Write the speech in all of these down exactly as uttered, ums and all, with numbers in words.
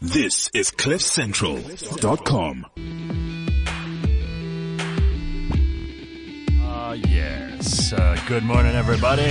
This is cliff central dot com. Ah, uh, yes. Uh, good morning, everybody.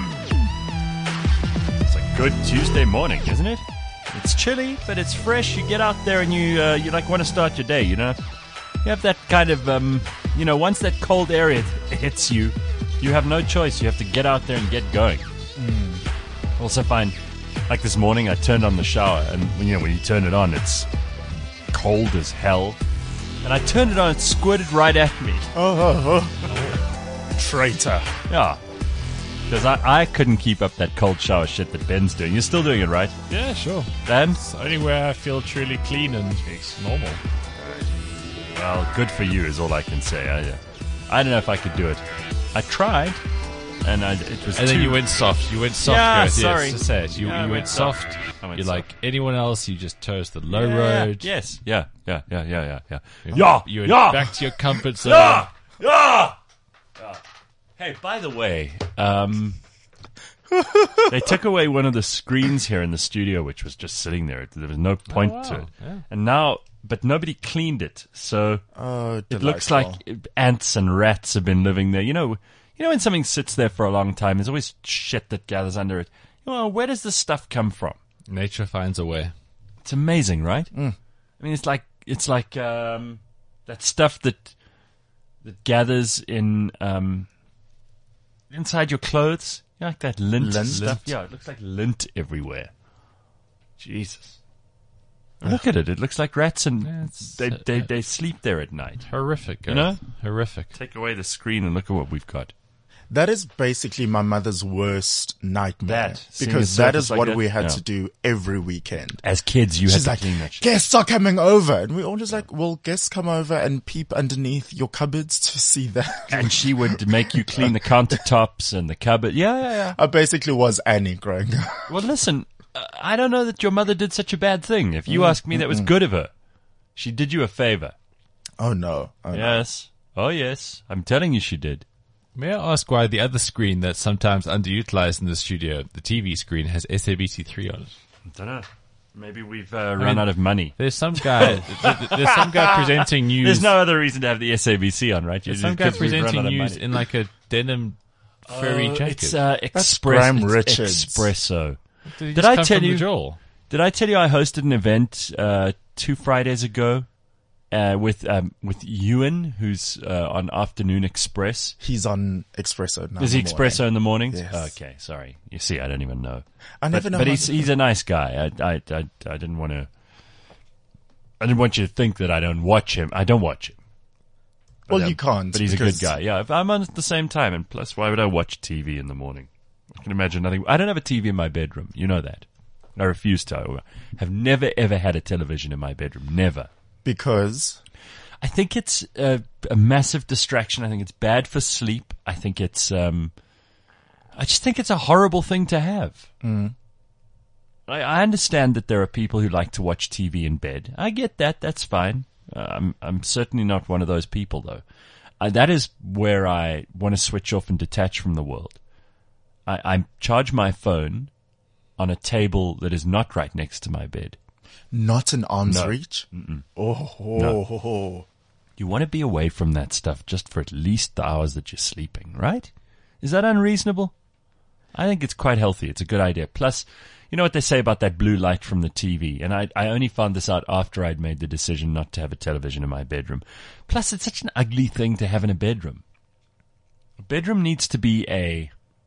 It's a good Tuesday morning, isn't it? It's chilly, but it's fresh. You get out there and you uh, you like want to start your day, you know? You have that kind of, um, you know, once that cold air hit, hits you, you have no choice. You have to get out there and get going. Mm. Also find, like this morning, I turned on the shower, and you know, when you turn it on, it's cold as hell. And I turned it on, it squirted right at me. Oh, oh, oh. Traitor. Yeah. Because I, I couldn't keep up that cold shower shit that Ben's doing. You're still doing it, right? Yeah, sure. Ben? It's the only way I feel truly clean and normal. Well, good for you is all I can say. I, uh, I don't know if I could do it. I tried, and I, it was And too... then you went soft. You went soft. Yeah, Gareth. sorry. Yes, to say it. You, Yeah, I you went went soft. I went You're soft. like anyone else. You just chose the low yeah, road. Yes. Yeah. Yeah. Yeah. Yeah. Yeah. Yeah. You, Yeah. You went yeah. back to your comfort zone. Yeah. Yeah. Yeah. Hey, by the way, um, they took away one of the screens here in the studio, which was just sitting there. There was no point Oh, wow. to it, Yeah. and now, but nobody cleaned it, so Oh, it looks delightful. like ants and rats have been living there. You know, you know when something sits there for a long time, there's always shit that gathers under it. You know, where does this stuff come from? Nature finds a way. It's amazing, right? Mm. I mean, it's like it's like um, that stuff that that gathers in um, inside your clothes. You know, like that lint, Lint? stuff. Yeah, it looks like lint everywhere. Jesus. Look at it. It looks like rats, and Yeah, it's, they, uh, they uh, they sleep there at night. Horrific. You Gareth. know? Horrific. Take away the screen and look at what we've got. That is basically my mother's worst nightmare. That, seeing because a that surface is like what that? we had Yeah. to do every weekend. As kids, you She's had to like, clean that shit. guests are coming over. And we're all just like, well, guests come over and peep underneath your cupboards to see that. And she would make you clean the countertops and the cupboard. Yeah, yeah, yeah. I basically was Annie growing up. Well, listen, uh, I don't know that your mother did such a bad thing. If you Mm, ask me, that was good of her. She did you a favor. Oh, no. Oh, no. Yes. Oh, yes. I'm telling you she did. May I ask why the other screen that's sometimes underutilized in the studio, the T V screen, has S A B C three on it? I don't know. Maybe we've uh, run mean, out of money. There's some guy. th- there's some guy presenting news. There's no other reason to have the S A B C on, right? There's Just some guy 'cause we've run presenting out of news money. in like a denim furry Oh, jacket. It's uh, That's express, Graham it's Richards. Espresso. did he did just I come tell from you- the Joel? Did I tell you I hosted an event uh, two Fridays ago uh, with um, with Ewan, who's uh, on Afternoon Express? He's on Espresso now. Is he in the morning. Espresso in the mornings? Yes. Okay, sorry. You see, I don't even know. I never but, know. But how- he's he's a nice guy. I I I, I didn't want to. I didn't want you to think that I don't watch him. I don't watch him. But, Well, um, you can't. But he's a because good guy. Yeah, if I'm on at the same time, and plus, why would I watch T V in the morning? I can imagine nothing. I don't have a T V in my bedroom. You know that. I refuse to. I have never ever had a television in my bedroom. Never. Because I think it's a, a massive distraction. I think it's bad for sleep. I think it's. Um, I just think it's a horrible thing to have. Mm. I, I understand that there are people who like to watch T V in bed. I get that. That's fine. Uh, I'm I'm certainly not one of those people, though. Uh, that is where I want to switch off and detach from the world. I, I charge my phone on a table that is not right next to my bed. not an arm's No. reach. Mm-mm. Oh, oh, No. oh, oh. You want to be away from that stuff just for at least the hours that you're sleeping, right? Is that unreasonable? I think it's quite healthy. It's a good idea. Plus, you know what they say about that blue light from the T V, and I, I only found this out after I'd made the decision not to have a television in my bedroom. Plus, it's such an ugly thing to have in a bedroom. A bedroom needs to be a...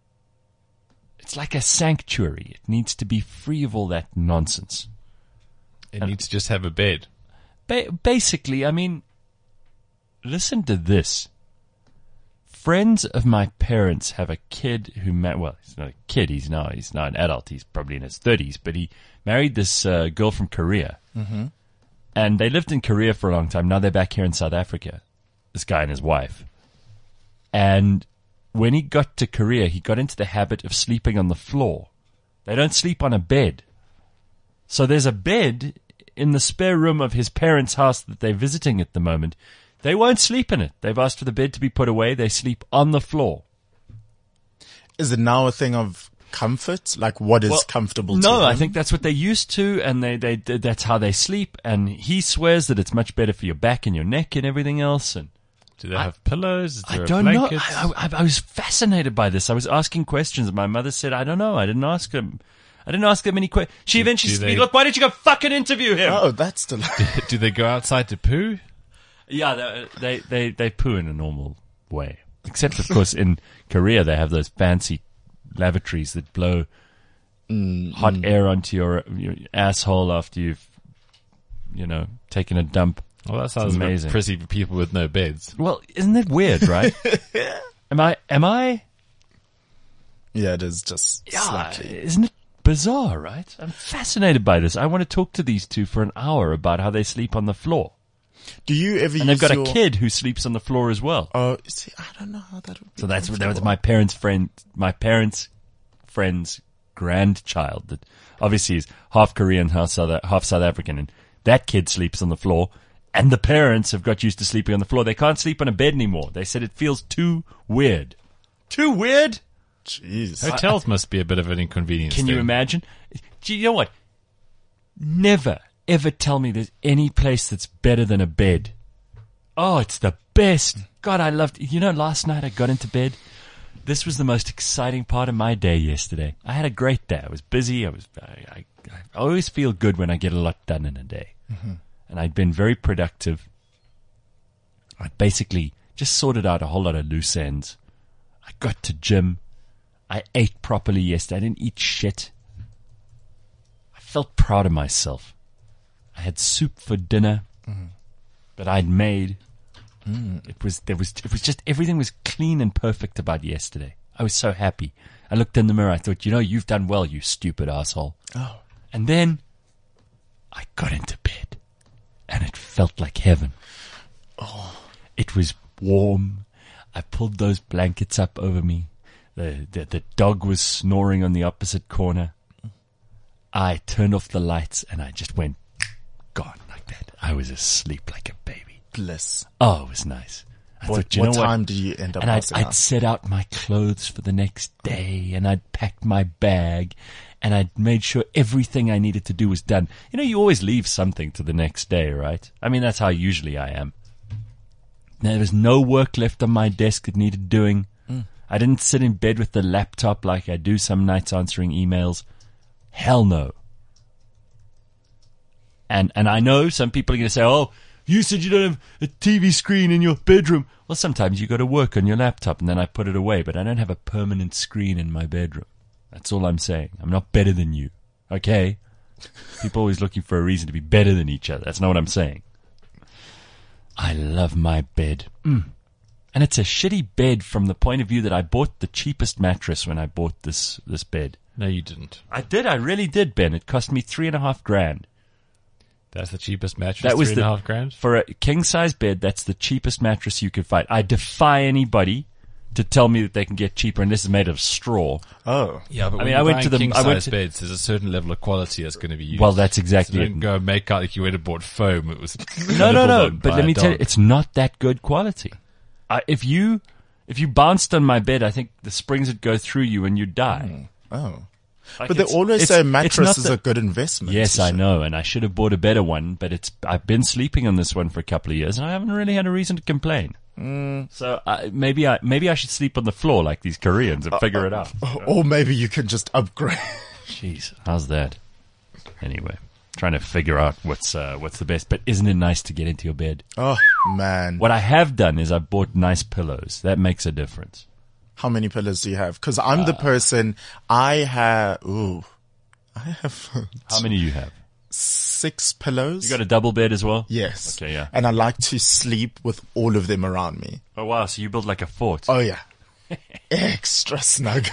It's like a sanctuary. It needs to be free of all that nonsense. It needs to just have a bed. Ba- basically, I mean, listen to this. Friends of my parents have a kid who met, well, he's not a kid, he's now, he's now an adult, he's probably in his thirties, but he married this uh, girl from Korea. Mm-hmm. And they lived in Korea for a long time. Now they're back here in South Africa, this guy and his wife. And when he got to Korea, he got into the habit of sleeping on the floor. They don't sleep on a bed. So there's a bed in the spare room of his parents' house that they're visiting at the moment. They won't sleep in it. They've asked for the bed to be put away. They sleep on the floor. Is it now a thing of comfort? Like what is Well, comfortable to No, him? I think that's what they used to, and they, they that's how they sleep. And he swears that it's much better for your back and your neck and everything else. And Do they have pillows? Is I there a don't know. blanket? I, I, I was fascinated by this. I was asking questions. My mother said, "I don't know. I didn't ask him. I didn't ask him any questions." She eventually do said, they- "Look, why didn't you go fucking interview him?" Oh, that's still. Do they go outside to poo? Yeah, they, they they they poo in a normal way. Except, of course, in Korea they have those fancy lavatories that blow hot air onto your, your asshole after you've, you know, taken a dump. Well, that sounds amazing. pretty for people with no beds. Well, isn't it weird, right? am I? Am I? Yeah, it is just Yeah, slightly. isn't it bizarre, right? I'm fascinated by this. I want to talk to these two for an hour about how they sleep on the floor. Do you ever And use they've got your, a kid who sleeps on the floor as well. Oh, see, I don't know how that would be. So that's that was comfortable. my parents' friend, my parents' friend's grandchild that obviously is half Korean, half South, half South African, and that kid sleeps on the floor. And the parents have got used to sleeping on the floor. They can't sleep on a bed anymore. They said it feels too weird. Too weird? Jeez. Hotels must be a bit of an inconvenience. Can you then. imagine? Do you know what? Never, ever tell me there's any place that's better than a bed. Oh, it's the best. God, I loved it. You know, last night I got into bed. This was the most exciting part of my day yesterday. I had a great day. I was busy. I was. I, I, I always feel good when I get a lot done in a day. Mm-hmm. And I'd been very productive. I basically just sorted out a whole lot of loose ends. I got to gym. I ate properly yesterday. I didn't eat shit. I felt proud of myself. I had soup for dinner mm. that I'd made. Mm. It was there was it was just everything was clean and perfect about yesterday. I was so happy. I looked in the mirror. I thought, you know, you've done well, you stupid asshole. Oh. And then I got into bed, and it felt like heaven. Oh. It was warm. I pulled those blankets up over me. The, the the dog was snoring on the opposite corner. I turned off the lights and I just went gone like that. I was asleep like a baby. Bliss. Oh, it was nice. I What, thought, you what know time what? did you end up And I'd, passing I'd out? set out my clothes for the next day, and I'd packed my bag, and I'd made sure everything I needed to do was done. You know, you always leave something to the next day, right? I mean, that's how usually I am. There was no work left on my desk that needed doing. Mm. I didn't sit in bed with the laptop like I do some nights answering emails. Hell no. And and I know some people are going to say, oh, you said you don't have a T V screen in your bedroom. Well, sometimes you got to work on your laptop, and then I put it away. But I don't have a permanent screen in my bedroom. That's all I'm saying. I'm not better than you. Okay? People are always looking for a reason to be better than each other. That's not what I'm saying. I love my bed. Mm. And it's a shitty bed from the point of view that I bought the cheapest mattress when I bought this, this bed. No, you didn't. I did. I really did, Ben. It cost me three and a half grand. That's the cheapest mattress. That was three and the, a half grand for a king size bed. That's the cheapest mattress you could find. I defy anybody to tell me that they can get cheaper, and this is made of straw. Oh. Yeah, but I when mean, you're I went buying to the- king I went size to- beds. There's a certain level of quality that's going to be used. Well, that's So exactly don't it. go and make out like you went and bought foam. It was No, no, no. nibbled But by let a me tell you, dog. it's not that good quality. I, if you if you bounced on my bed, I think the springs would go through you and you'd die. Oh. Like, But they it's- always it's- say it's mattress not is the- a good investment. Yes, I So- know, and I should have bought a better one. But it's I've been sleeping on this one for a couple of years, and I haven't really had a reason to complain. Mm. So I, maybe I maybe I should sleep on the floor like these Koreans and figure it out. Or maybe you can just upgrade. Jeez, how's that? Anyway, trying to figure out what's uh, what's the best. But isn't it nice to get into your bed? Oh, man. What I have done is I bought nice pillows. That makes a difference. How many pillows do you have? Because I'm the person, I have, ooh, I have How many do you have? six pillows. You got a double bed as well? Yes. Okay, yeah. And I like to sleep with all of them around me. Oh wow, so you build like a fort. Oh, yeah. Extra snug.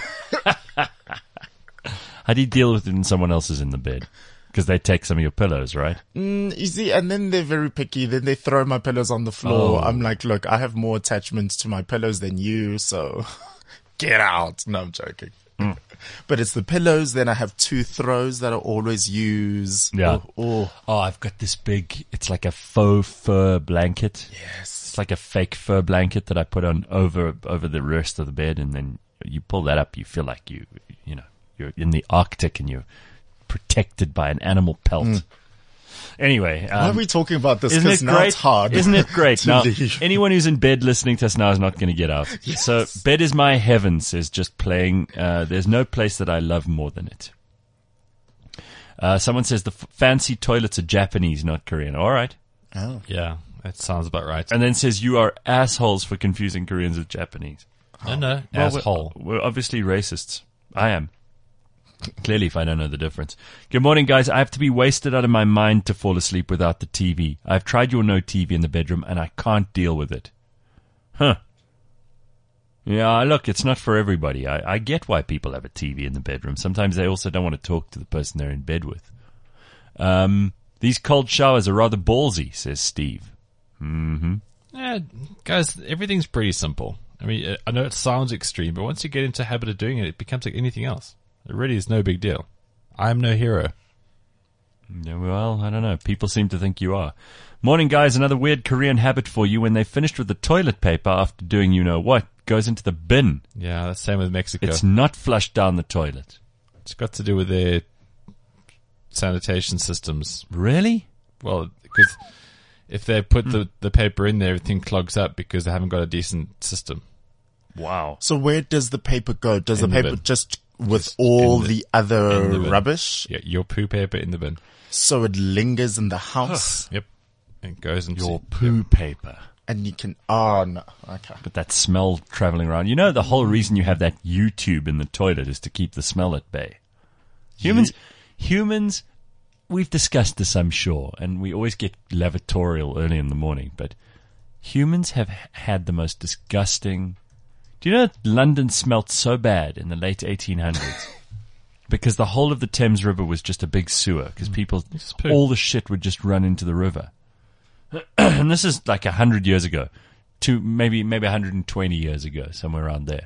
How do you deal with it when someone else is in the bed? Because they take some of your pillows, right? Mm, you see, and then they're very picky. Then they throw my pillows on the floor. Oh. I'm like, look, I have more attachments to my pillows than you, so get out. No, I'm joking. Mm. But it's the pillows. Then I have two throws that I always use. Yeah. Oh, oh. Oh, I've got this big, it's like a faux fur blanket. Yes. It's like a fake fur blanket that I put on over over the rest of the bed, and then you pull that up, you feel like you, you know, you're in the Arctic and you're protected by an animal pelt. Mm. Anyway, um, Why are we talking about this? Isn't Because it now great? it's hard. Isn't it great? to Now, leave. anyone who's in bed listening to us now is not going to get out. Yes. So, bed is my heaven, says just playing. Uh, there's no place that I love more than it. Uh, someone says the f- fancy toilets are Japanese, not Korean. All right. Oh. Yeah, that sounds about right. And then says you are assholes for confusing Koreans with Japanese. No, no, Well, asshole. We're, we're obviously racists. I am. Clearly, if I don't know the difference. Good morning, guys. I have to be wasted out of my mind to fall asleep without the T V. I've tried your no T V in the bedroom, and I can't deal with it. Huh. Yeah, look, it's not for everybody. I, I get why people have a T V in the bedroom. Sometimes they also don't want to talk to the person they're in bed with. Um, these cold showers are rather ballsy, says Steve. Mm-hmm. Yeah, guys, everything's pretty simple. I mean, I know it sounds extreme, but once you get into the habit of doing it, it becomes like anything else. It really is no big deal. I'm no hero. Yeah, well, I don't know. People seem to think you are. Morning, guys. Another weird Korean habit for you. When they finished with the toilet paper after doing you know what, goes into the bin. Yeah, that's the same with Mexico. It's not flushed down the toilet. It's got to do with their sanitation systems. Really? Well, because if they put the, the paper in there, everything clogs up because they haven't got a decent system. Wow. So where does the paper go? Does In the the paper bin. just with Just all in the, the- other in the bin. rubbish? Yeah, your poo paper in the bin. So it lingers in the house Yep. It goes into Your poo paper. and you can, oh no, okay. But that smell traveling around. You know, the whole reason you have that U-tube in the toilet is to keep the smell at bay. Humans, humans, we've discussed this, I'm sure, and we always get lavatorial early in the morning, but humans have h- had the most disgusting... Do you know that London smelt so bad in the late eighteen hundreds? Because the whole of the Thames River was just a big sewer, because people, Just poo. all the shit would just run into the river. And this is like a hundred years ago, to maybe maybe one hundred twenty years ago, somewhere around there.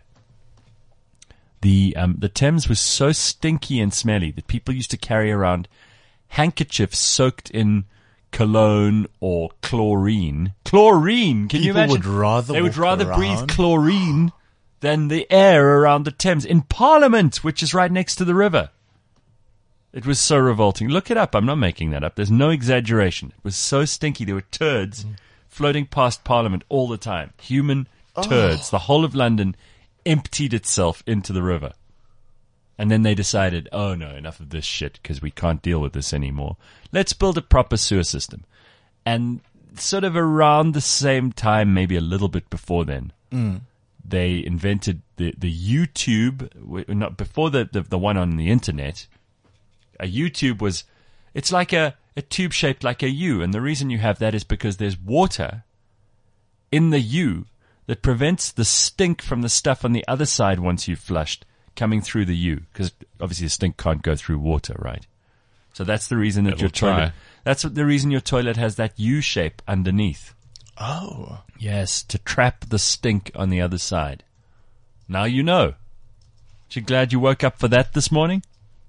The um, the Thames was so stinky and smelly that people used to carry around handkerchiefs soaked in cologne or chlorine. Chlorine! Can you People imagine? would rather they would walk rather breathe around. chlorine than the air around the Thames in Parliament, which is right next to the river. It was so revolting. Look it up. I'm not making that up. There's no exaggeration. It was so stinky. There were turds floating past Parliament all the time. Human turds. The whole of London emptied itself into the river. And then they decided, oh no, enough of this shit because we can't deal with this anymore. Let's build a proper sewer system. And sort of around the same time, maybe a little bit before then, Mm. they invented the, the YouTube, w- not before the, the, the one on the internet. A U-tube was, it's like a, a tube shaped like a U. And the reason you have that is because there's water in the U that prevents the stink from the stuff on the other side once you've flushed coming through the U. Because obviously the stink can't go through water, right? So that's the reason that It your will try. toilet, that's what the reason your toilet has that U shape underneath. Oh. Yes, to trap the stink on the other side. Now you know. Aren't you glad you woke up for that this morning?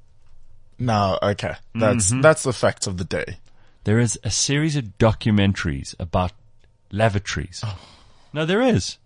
No, okay. That's, Mm-hmm. that's the fact of the day. There is a series of documentaries about lavatories. No, there is.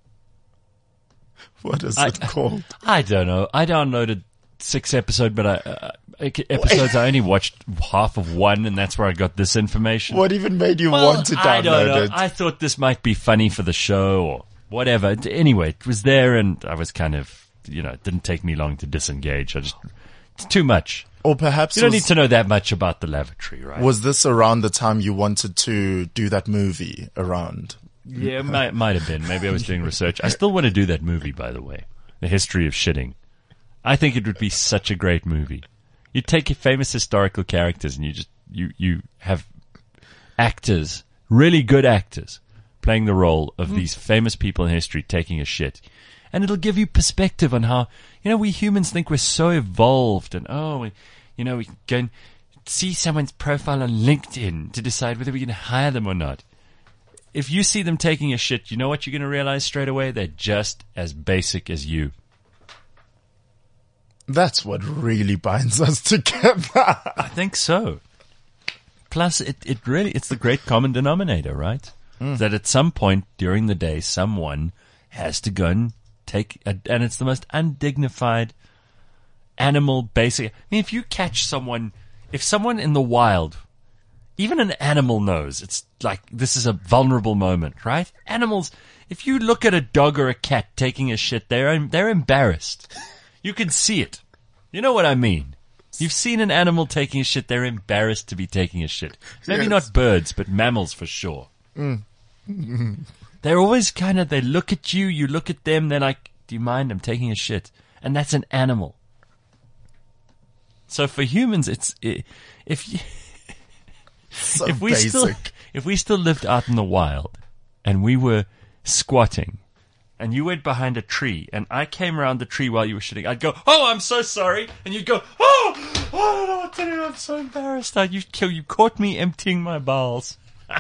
What is I- it called? I don't know. I downloaded six episodes, but I, uh, episodes. I only watched half of one, and that's where I got this information. What even made you Well, want to I don't know. download it? I thought this might be funny for the show or whatever. Anyway, it was there, and I was kind of, you know, it didn't take me long to disengage. I just, it's too much. Or perhaps You don't was, need to know that much about the lavatory, right? was this around the time you wanted to do that movie around? Yeah, it might, might have been. Maybe I was doing research. I still want to do that movie, by the way. The History of Shitting. I think it would be such a great movie. You take famous historical characters and you just, you, you have actors, really good actors, playing the role of these famous people in history taking a shit. And it'll give you perspective on how, you know, we humans think we're so evolved and, oh, we, you know, we can go and see someone's profile on LinkedIn to decide whether we can hire them or not. If you see them taking a shit, you know what you're going to realize straight away? They're just as basic as you. That's what really binds us together. I think so. Plus, it, it really, it's the great common denominator, right? Mm. That at some point during the day, someone has to go and take, a, and it's the most undignified animal basic. I mean, if you catch someone, if someone in the wild, even an animal knows it's like this is a vulnerable moment, right? Animals, if you look at a dog or a cat taking a shit, they're they're embarrassed. You can see it. You know what I mean? You've seen an animal taking a shit, they're embarrassed to be taking a shit. Maybe Yes. not birds, but mammals for sure. Mm. They're always kind of, they look at you, you look at them, they're like, do you mind? I'm taking a shit. And that's an animal. So for humans, it's, i- if you, So if we basic. still, if we still lived out in the wild and we were squatting and you went behind a tree and I came around the tree while you were shitting, I'd go, oh, I'm so sorry. And you'd go, oh, I don't know what to do. I'm so embarrassed. I, you, you caught me emptying my bowels.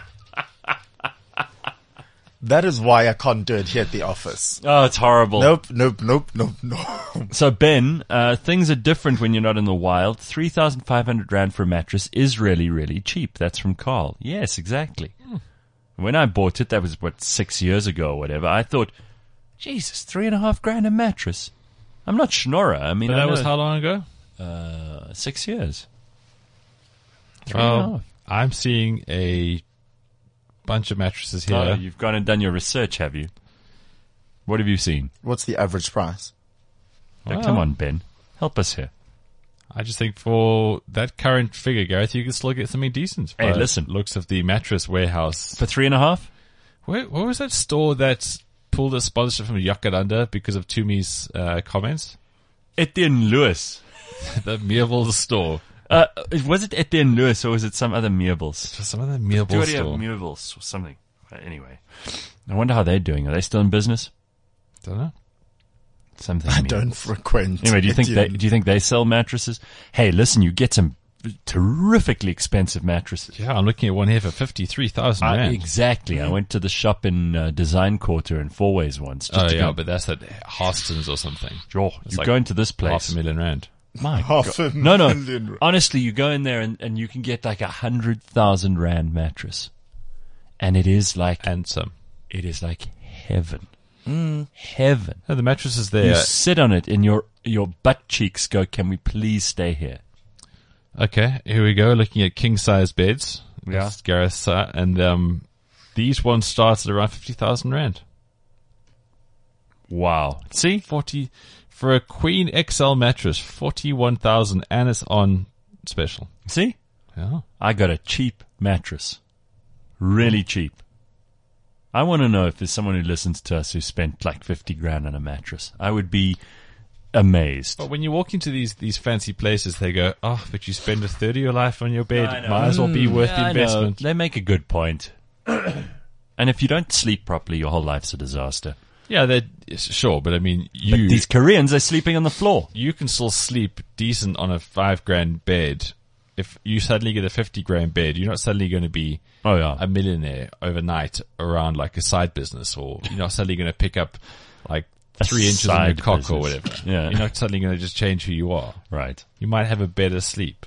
That is why I can't do it here at the office. Oh, it's horrible. Nope, nope, nope, nope, nope. So Ben, uh, things are different when you're not in the wild. three thousand five hundred rand for a mattress is really, really cheap. That's from Carl. Yes, exactly. Hmm. When I bought it, that was what, six years ago or whatever. I thought, Jesus, three and a half grand a mattress. I'm not Schnorrer. I mean, But I that was know- how long ago? uh, six years. Three and a Well, half. I'm seeing a bunch of mattresses here. Oh, you've gone and done your research, have you? What have you seen? What's the average price? Now, Well. come on, Ben. Help us here. I just think for that current figure, Gareth, you can still get something decent. Hey, by listen. Looks of the mattress warehouse. For three and a half? Where, what was that store that pulled a sponsorship from Yakaranda because of Tumi's uh, comments? Etienne Lewis. The Meerville store. Uh, was it Etienne Lewis or was it some other Meebles? Some other Meerville Doria store. Meebles or something. Uh, Anyway, I wonder how they're doing. Are they still in business? Don't know. Something. I Meebles. don't frequent. Anyway, do you think they Etienne. do you think they sell mattresses? Hey, listen, you get some terrifically expensive mattresses. Yeah, I'm looking at one here for fifty-three thousand I- rand. exactly. I went to the shop in uh, Design Quarter in Four Ways once. Just Oh to yeah, go, but that's at Harston's or something. oh, It's you like go into this Half place. a million rand. My Half God. a No, no. million. Honestly, you go in there and, and you can get like a hundred thousand rand mattress, and it is like And some. it is like heaven, heaven. No, the mattress is You there. sit on it, and your your butt cheeks go, "Can we please stay here?" Okay, here we go. Looking at king size beds. Yeah. That's Gareth's, uh, and um, these ones start at around fifty thousand rand. Wow. See, Forty for a queen X L mattress, forty-one thousand, and it's on special. see, Yeah. I got a cheap mattress, really cheap. I want to know if there's someone who listens to us who spent like fifty grand on a mattress. I would be amazed. But when you walk into these these fancy places, they go, "Oh, but you spend a third of your life on your bed. I know. Might as well be worth Yeah, the I know. investment." They make a good point. And if you don't sleep properly, your whole life's a disaster. Yeah, they sure, but I mean, But you these Koreans are sleeping on the floor. you can still sleep decent on a five grand bed. If you suddenly get a fifty grand bed, you're not suddenly going to be Oh yeah. a millionaire overnight around like a side business, or you're not suddenly going to pick up like A three inches on your side cock or business. whatever. Yeah. You're not suddenly going to just change who you are. Right. You might have a better sleep.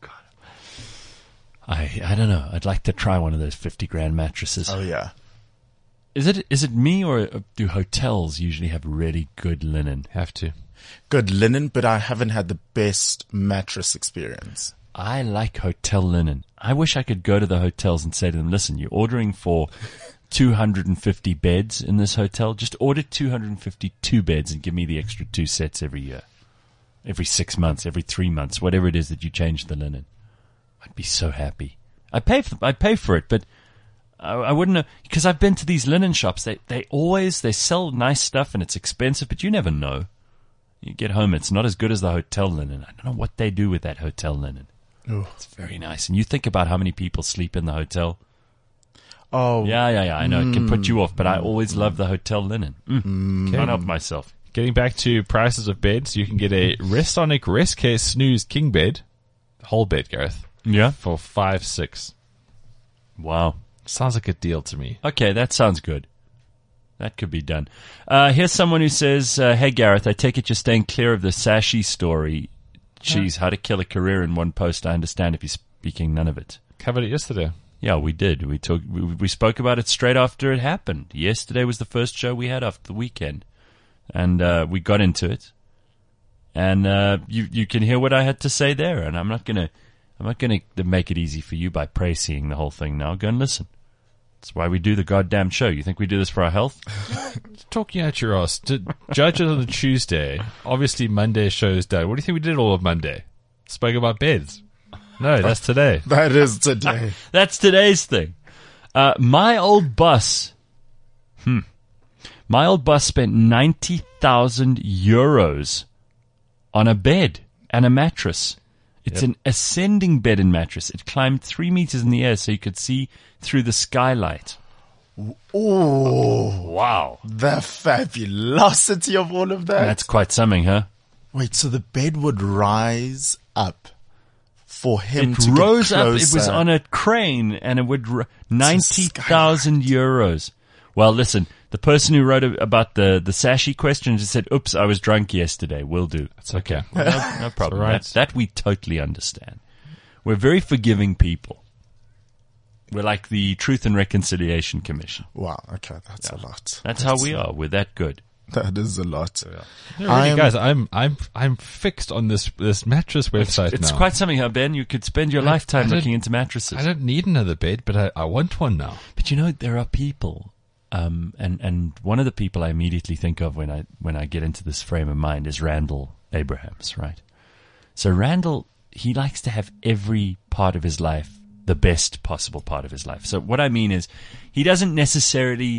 I I don't know. I'd like to try one of those fifty grand mattresses. Oh yeah. Is it is it me or do hotels usually have really good linen? Have to. Good linen, but I haven't had the best mattress experience. I like hotel linen. I wish I could go to the hotels and say to them, listen, you're ordering for two hundred fifty beds in this hotel. Just order two hundred fifty-two beds and give me the extra two sets every year. Every six months, every three months, whatever it is that you change the linen. I'd be so happy. I pay for, I pay for it, but I, I wouldn't know, because I've been to these linen shops. They, they always, they sell nice stuff and it's expensive, but you never know. You get home, it's not as good as the hotel linen. I don't know what they do with that hotel linen. Oh, It's very nice. And you think about how many people sleep in the hotel. oh Yeah, yeah, yeah. I know it can put you off, but I always love the hotel linen. Mm. Can't help myself. Getting back to prices of beds, you can get a Restonic Rest Care Snooze King bed, whole bed, Gareth, Yeah. for five six. Wow. Sounds like a deal to me. Okay, that sounds good. That could be done. Uh, here's someone who says, uh, hey, Gareth, I take it you're staying clear of the Sashi story. Geez, how to kill a career in one post. I understand if you're speaking none of it. Covered it yesterday. Yeah, we did. We talk, we, we spoke about it straight after it happened. Yesterday was the first show we had after the weekend. And uh, we got into it. And uh, you you can hear what I had to say there. And I'm not gonna I'm not gonna make it easy for you by praising the whole thing. Now go and listen. That's why we do the goddamn show. You think we do this for our health? Talking out your ass. To judge it on a Tuesday. Obviously, Monday show's done. What do you think we did all of Monday? Spoke about beds. No, that's today. That is today. That's today's thing. Uh, my old boss, hmm, my old boss spent ninety thousand euros on a bed and a mattress. It's Yep. an ascending bed and mattress. It climbed three meters in the air so you could see through the skylight. Oh, Wow. the fabulosity of all of that. That's quite something, huh? Wait, so the bed would rise up for him It to rose get up. closer. It was on a crane, and it would r- ninety thousand euros. Well, listen, the person who wrote a- about the the Sashi question just said, "Oops, I was drunk yesterday. Will do." It's okay. Well, no, no problem. all right. That, that we totally understand. We're very forgiving people. We're like the Truth and Reconciliation Commission. Wow, okay, that's a lot. That's how we are. We're that good. That is a lot. No, really, I'm- guys, I'm I'm I'm fixed on this this mattress website It's now. quite something, huh, Ben? You could spend your I- lifetime I don't- looking into mattresses. I don't need another bed, but I, I want one now. But you know, there are people, um, and, and one of the people I immediately think of when I, when I get into this frame of mind is Randall Abrahams, right? So Randall, he likes to have every part of his life the best possible part of his life. So what I mean is, he doesn't necessarily,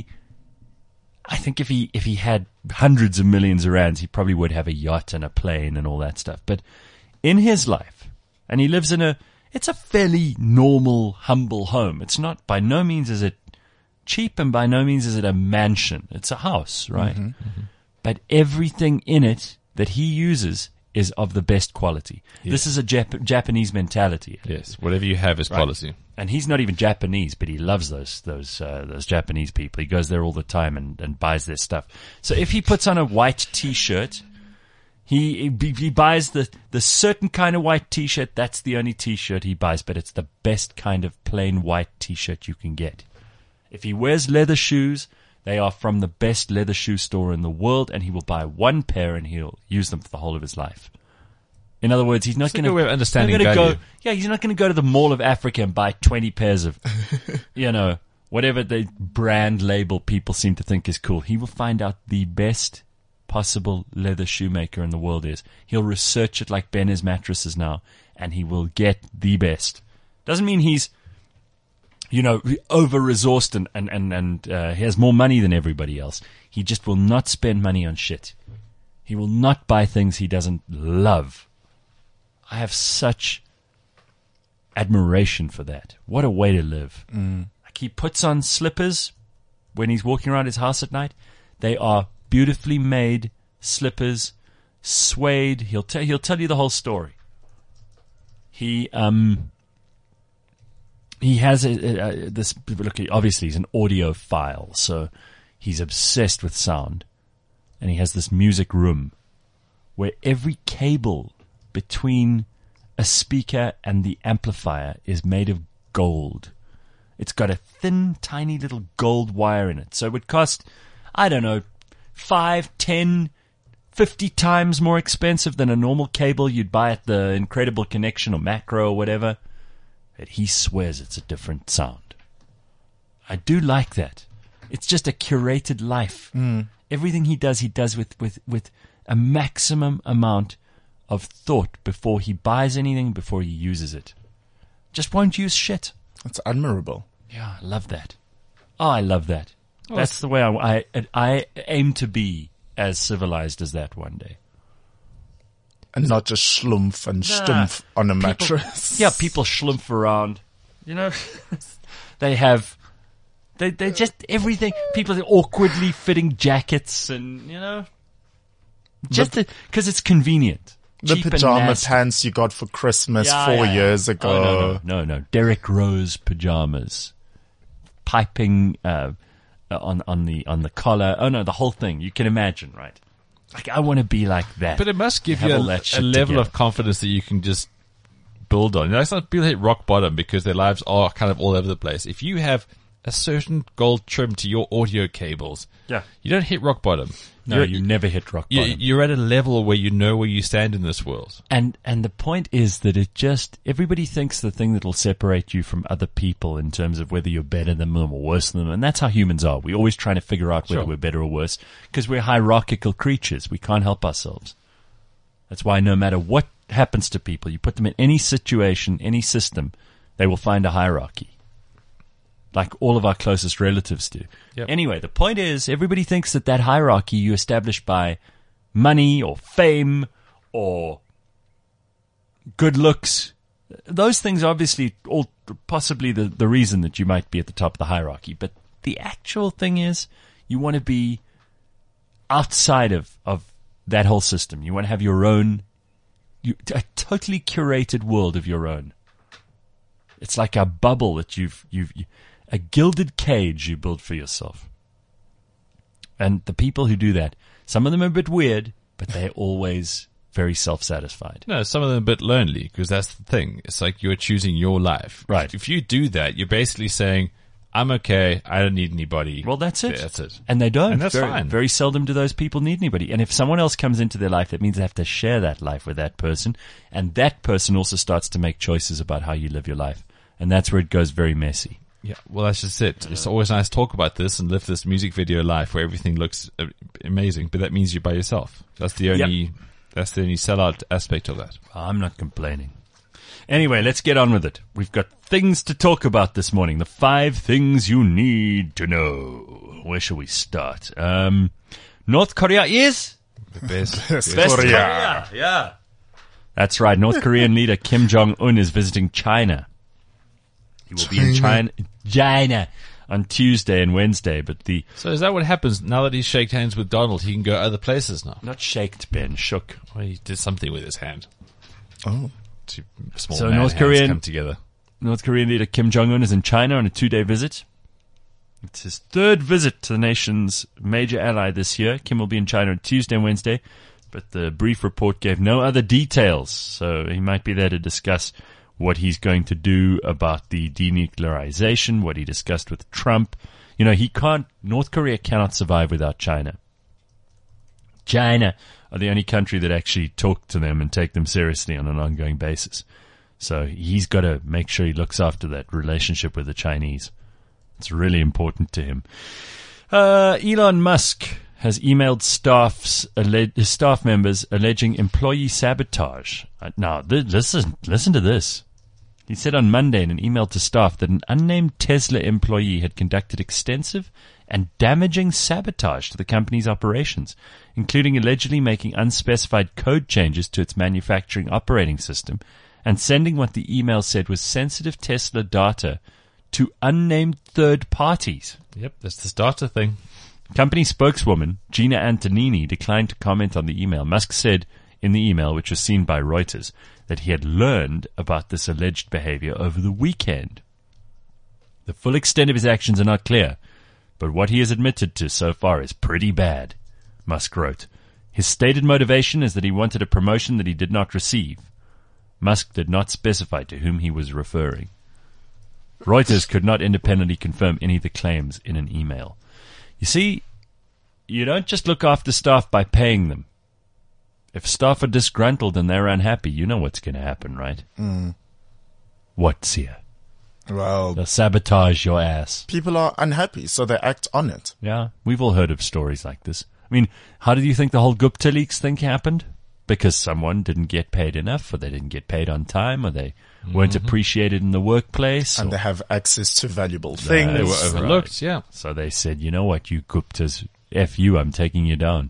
I think if he, if he had hundreds of millions of rands, he probably would have a yacht and a plane and all that stuff. But in his life, and he lives in a, it's a fairly normal, humble home. It's not, by no means is it cheap, and by no means is it a mansion. It's a house, right? Mm-hmm, mm-hmm. But everything in it that he uses is of the best quality. Yeah. This is a Jap- Japanese mentality. Yes, whatever you have is Right. policy. And he's not even Japanese, but he loves those those uh, those Japanese people. He goes there all the time and, and buys their stuff. So if he puts on a white T-shirt, he he, he buys the the certain kind of white T-shirt. That's the only T-shirt he buys, but it's the best kind of plain white T-shirt you can get. If he wears leather shoes, they are from the best leather shoe store in the world, and he will buy one pair and he'll use them for the whole of his life. In other words, he's not It's a going good way of understanding to go. value. Yeah, he's not going to go to the Mall of Africa and buy twenty pairs of, you know, whatever the brand label people seem to think is cool. He will find out the best possible leather shoemaker in the world is. He'll research it like Ben is mattresses now, and he will get the best. Doesn't mean he's, you know, over-resourced and, and, and, and uh, he has more money than everybody else. He just will not spend money on shit. He will not buy things he doesn't love. I have such admiration for that. What a way to live. Mm. Like, he puts on slippers when he's walking around his house at night. They are beautifully made slippers, suede. He'll tell he'll tell you the whole story. He um he has a, a, a, this. Look, obviously he's an audiophile, so he's obsessed with sound, and he has this music room where every cable between a speaker and the amplifier is made of gold. It's got a thin, tiny little gold wire in it. So it would cost, I don't know, five, ten, fifty times more expensive than a normal cable you'd buy at the Incredible Connection or Macro or whatever. But he swears it's a different sound. I do like that. It's just a curated life. Mm. Everything he does, he does with, with, with a maximum amount of thought before he buys anything, before he uses it. Just won't use shit. That's admirable. Yeah, I love that. Oh, I love that. Oh, That's the way I, I, I aim to be as civilized as that one day. And not just schlumpf and stumpf on a People- mattress. Yeah, people schlumph around. You know, they have, they they just everything. People are awkwardly fitting jackets, and you know, just because it's convenient. The Cheap and pajama nasty. pants you got for Christmas Yeah, four yeah, yeah. years ago. Oh, no, no, no, no. Derek Rose pajamas, piping uh, on on the on the collar. Oh no, the whole thing. You can imagine, right? Like, I want to be like that. But it must give Have you all a, that a shit level together. of confidence that you can just build on. You know, it's not people hit rock bottom because their lives are kind of all over the place. If you have a certain gold trim to your audio cables. Yeah. You don't hit rock bottom. No, You're- you never hit rock You, bottom. you're at a level where you know where you stand in this world. And and the point is that it just everybody thinks the thing that will separate you from other people in terms of whether you're better than them or worse than them, and that's how humans are. We're always trying to figure out whether Sure. we're better or worse because we're hierarchical creatures. We can't help ourselves. That's why no matter what happens to people, you put them in any situation, any system, they will find a hierarchy. Like all of our closest relatives do. Yep. Anyway, the point is, everybody thinks that that hierarchy you establish by money or fame or good looks, those things are obviously all possibly the, the reason that you might be at the top of the hierarchy. But the actual thing is, you want to be outside of, of that whole system. You want to have your own, you, a totally curated world of your own. It's like a bubble that you've, you've, you, a gilded cage you build for yourself. And the people who do that, some of them are a bit weird, but they're always very self-satisfied. No, some of them are a bit lonely because that's the thing. It's like you're choosing your life. Right. If you do that, you're basically saying, I'm okay. I don't need anybody. Well, that's it. That's it. And they don't. And that's very, fine. Very seldom do those people need anybody. And if someone else comes into their life, that means they have to share that life with that person. And that person also starts to make choices about how you live your life. And that's where it goes very messy. Yeah, well, that's just it. It's always nice to talk about this and live this music video life where everything looks uh, amazing, but that means you're by yourself. That's the only, Yep. that's the only sellout aspect of that. I'm not complaining. Anyway, let's get on with it. We've got things to talk about this morning. The five things you need to know. Where shall we start? Um, North Korea is The best. Best best Korea. Korea. Yeah. That's right. North Korean leader Kim Jong-un is visiting China. He will be in China, China on Tuesday and Wednesday, but the, So is that what happens now that he's shaked hands with Donald? He can go other places now. not shaked, Ben, shook. Well, he did something with his hand. Oh. Two small So man North hands Korean- come together. North Korean leader Kim Jong-un is in China on a two-day visit. It's his third visit to the nation's major ally this year. Kim will be in China on Tuesday and Wednesday, but the brief report gave no other details, so he might be there to discuss what he's going to do about the denuclearization, what he discussed with Trump. You know, he can't, North Korea cannot survive without China. China are the only country that actually talk to them and take them seriously on an ongoing basis. So he's got to make sure he looks after that relationship with the Chinese. It's really important to him. Uh, Elon Musk has emailed staffs, alle- his staff members alleging employee sabotage. Uh, now, th- listen, listen to this. He said on Monday in an email to staff that an unnamed Tesla employee had conducted extensive and damaging sabotage to the company's operations, including allegedly making unspecified code changes to its manufacturing operating system and sending what the email said was sensitive Tesla data to unnamed third parties. Yep, that's the starter thing. Company spokeswoman Gina Antonini declined to comment on the email. Musk said in the email, which was seen by Reuters, that he had learned about this alleged behavior over the weekend. The full extent of his actions are not clear, but what he has admitted to so far is pretty bad, Musk wrote. His stated motivation is that he wanted a promotion that he did not receive. Musk did not specify to whom he was referring. Reuters could not independently confirm any of the claims in an email. You see, you don't just look after staff by paying them. If staff are disgruntled and they're unhappy, you know what's going to happen, right? Mm. What's here? Well, They'll sabotage your ass. people are unhappy, so they act on it. Yeah, we've all heard of stories like this. I mean, how did you think the whole Gupta leaks thing happened? Because someone didn't get paid enough, or they didn't get paid on time, or they weren't appreciated in the workplace. And or- they have access to valuable things. They were That's overlooked, right. yeah. So they said, you know what, you Guptas, F you, I'm taking you down.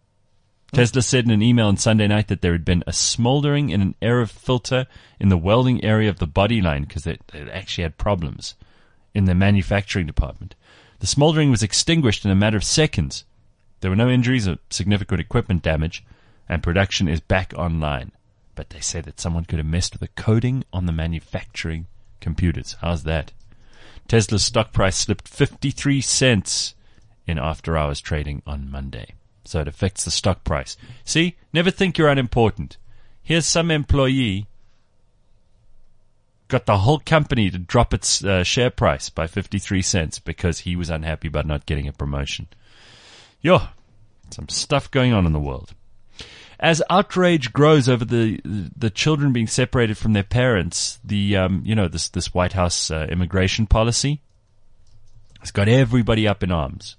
Tesla said in an email on Sunday night that there had been a smoldering in an air filter in the welding area of the body line because they, they actually had problems in the manufacturing department. The smoldering was extinguished in a matter of seconds. There were no injuries or significant equipment damage, and production is back online. But they say that someone could have messed with the coding on the manufacturing computers. How's that? Tesla's stock price slipped fifty-three cents in after-hours trading on Monday. So it affects the stock price. See, never think you're unimportant. Here's some employee got the whole company to drop its uh, share price by fifty-three cents because he was unhappy about not getting a promotion. Yo, some stuff going on in the world. As outrage grows over the the children being separated from their parents, the um, you know this this White House uh, immigration policy has got everybody up in arms.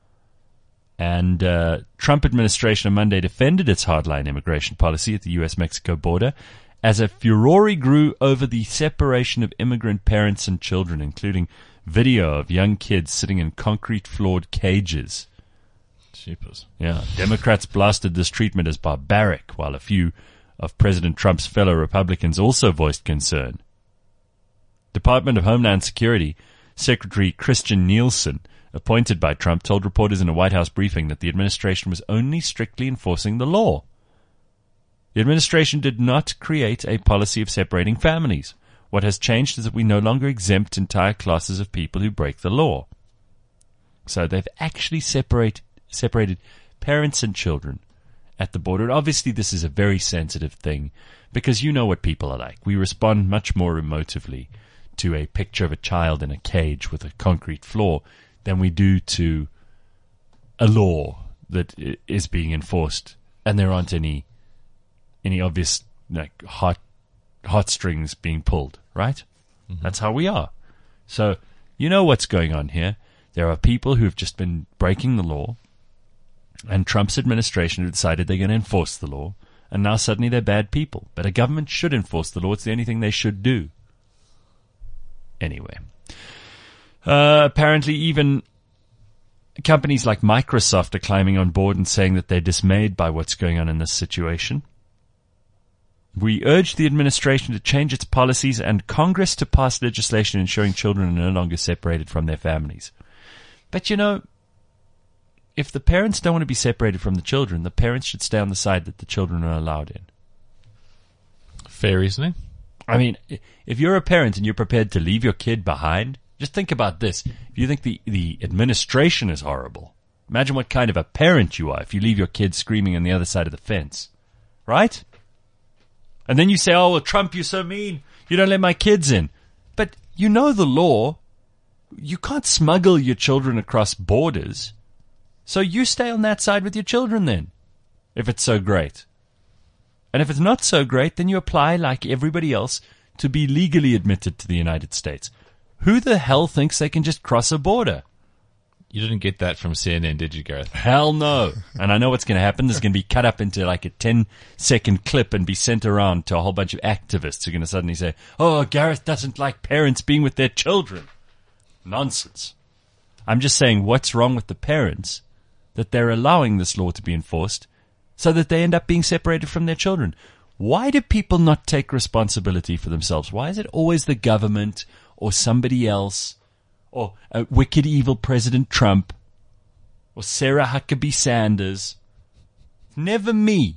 And uh, Trump administration on Monday defended its hardline immigration policy at the U S Mexico border as a furore grew over the separation of immigrant parents and children, including video of young kids sitting in concrete-floored cages. Jeepers. Yeah, Democrats blasted this treatment as barbaric, while a few of President Trump's fellow Republicans also voiced concern. Department of Homeland Security Secretary Christian Nielsen, appointed by Trump, told reporters in a White House briefing that the administration was only strictly enforcing the law. The administration did not create a policy of separating families. What has changed is that we no longer exempt entire classes of people who break the law. So they've actually separate, separated parents and children at the border. And obviously this is a very sensitive thing because you know what people are like. We respond much more emotively to a picture of a child in a cage with a concrete floor than we do to a law that is being enforced and there aren't any any obvious like heart heartstrings being pulled, right? Mm-hmm. That's how we are. So you know what's going on here. There are people who have just been breaking the law, and Trump's administration have decided they're going to enforce the law, and now suddenly they're bad people. But a government should enforce the law. It's the only thing they should do. Anyway. Uh, apparently even companies like Microsoft are climbing on board and saying that they're dismayed by what's going on in this situation. We urge the administration to change its policies and Congress to pass legislation ensuring children are no longer separated from their families. But you know, if the parents don't want to be separated from the children, the parents should stay on the side that the children are allowed in. Fair reasoning. I mean, if you're a parent and you're prepared to leave your kid behind, just think about this. If you think the, the administration is horrible, imagine what kind of a parent you are if you leave your kid screaming on the other side of the fence. Right? And then you say, oh, well, Trump, you're so mean. You don't let my kids in. But you know the law. You can't smuggle your children across borders. So you stay on that side with your children then, if it's so great. And if it's not so great, then you apply like everybody else to be legally admitted to the United States. Who the hell thinks they can just cross a border? You didn't get that from C N N, did you, Gareth? Hell no. And I know what's going to happen. This is going to be cut up into like a ten-second clip and be sent around to a whole bunch of activists who are going to suddenly say, oh, Gareth doesn't like parents being with their children. Nonsense. I'm just saying what's wrong with the parents that they're allowing this law to be enforced so that they end up being separated from their children. Why do people not take responsibility for themselves? Why is it always the government or somebody else or a wicked, evil President Trump or Sarah Huckabee Sanders? Never me.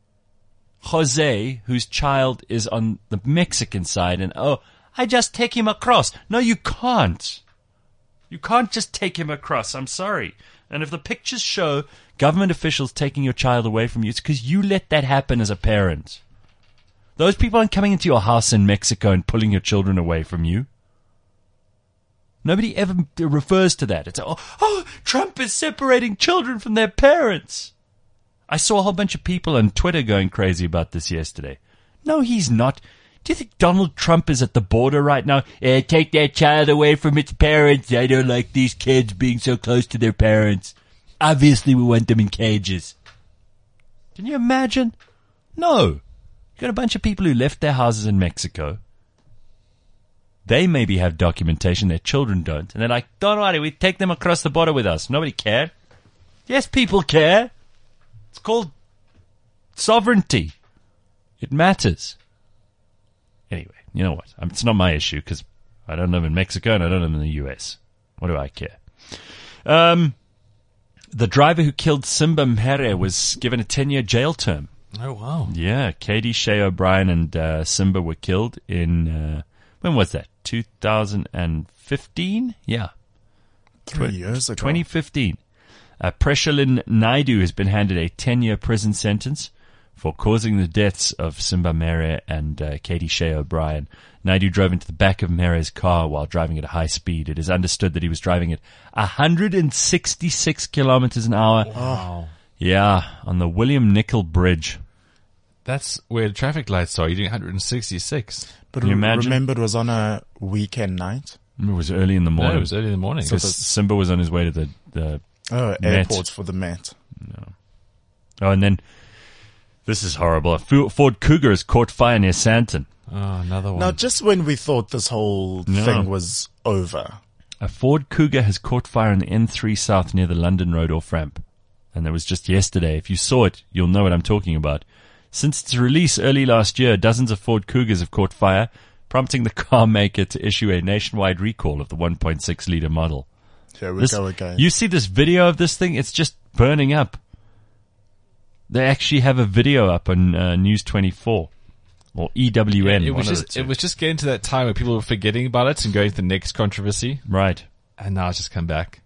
Jose, whose child is on the Mexican side, and oh, I just take him across. No, you can't. You can't just take him across. I'm sorry. And if the pictures show government officials taking your child away from you, it's because you let that happen as a parent. Those people aren't coming into your house in Mexico and pulling your children away from you. Nobody ever refers to that. It's, oh, oh, Trump is separating children from their parents. I saw a whole bunch of people on Twitter going crazy about this yesterday. No, he's not. Do you think Donald Trump is at the border right now? Eh, take that child away from its parents. I don't like these kids being so close to their parents. Obviously, we want them in cages. Can you imagine? No. You got a bunch of people who left their houses in Mexico. They maybe have documentation, their children don't. And they're like, don't worry, we take them across the border with us. Nobody cared. Yes, people care. It's called sovereignty. It matters. Anyway, you know what? It's not my issue because I don't live in Mexico and I don't live in the U S. What do I care? Um, the driver who killed Simba Mhere was given a ten-year jail term. Oh, wow. Yeah, Katie Shea O'Brien and uh, Simba were killed in, uh, when was that? two thousand fifteen? Yeah. Three Tw- years ago. twenty fifteen. Uh, Preshalin Naidu has been handed a ten-year prison sentence for causing the deaths of Simba Mere and uh, Katie Shea O'Brien. Naidu drove into the back of Mere's car while driving at a high speed. It is understood that he was driving at one hundred sixty-six kilometers an hour. Wow. Yeah, on the William Nicol Bridge. That's where the traffic lights are. You're doing one hundred sixty-six. But Can you re- imagine? remember, it was on a weekend night. It was early in the No, morning. it was early in the morning. Because Simba was on his way to the, the Oh, Met. airports for the Met. Oh, and then this is horrible. A Fu- Ford Cougar has caught fire near Sandton. Oh, another one. Now, just when we thought this whole No. thing was over, A Ford Cougar has caught fire on the N three South near the London Road off ramp. And that was just yesterday. If you saw it, you'll know what I'm talking about. Since its release early last year, dozens of Ford Cougars have caught fire, prompting the car maker to issue a nationwide recall of the one point six litre model. here we This- go again. You see this video of this thing? It's just burning up. They actually have a video up on uh, News twenty-four or E W N. it one was of the just two. it was just getting to that time where people were forgetting about it and going to the next controversy, Right. and now it's just come back.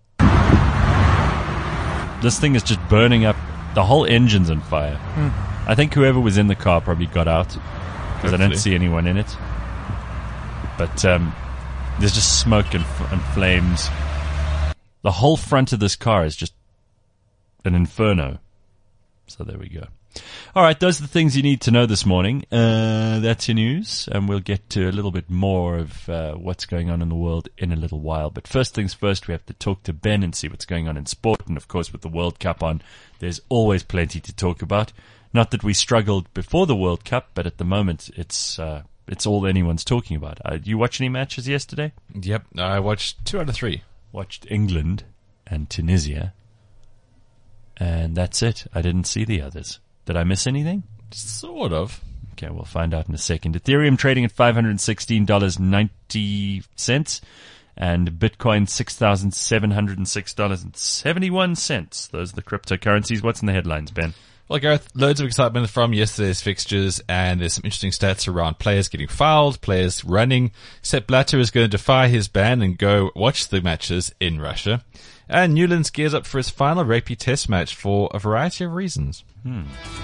This thing is just burning up. The whole engine's on fire. I think whoever was in the car probably got out because I don't Hopefully. see anyone in it. But um, there's just smoke and, f- and flames. The whole front of this car is just an inferno. So there we go. All right, those are the things you need to know this morning. Uh, that's your news, and we'll get to a little bit more of uh, what's going on in the world in a little while. But first things first, we have to talk to Ben and see what's going on in sport. And, of course, with the World Cup on, there's always plenty to talk about. Not that we struggled before the World Cup, but at the moment, it's uh, it's all anyone's talking about. Uh, you watch any matches yesterday? Yep, I watched two out of three. Watched England and Tunisia, and that's it. I didn't see the others. Did I miss anything? Sort of. Okay, we'll find out in a second. Ethereum trading at five hundred sixteen dollars and ninety cents and Bitcoin six thousand seven hundred six dollars and seventy-one cents. Those are the cryptocurrencies. What's in the headlines, Ben? Well, Gareth, loads of excitement from yesterday's fixtures, and there's some interesting stats around players getting fouled, players running. Sepp Blatter is going to defy his ban and go watch the matches in Russia. And Newlands gears up for his final rugby test match for a variety of reasons. Hmm.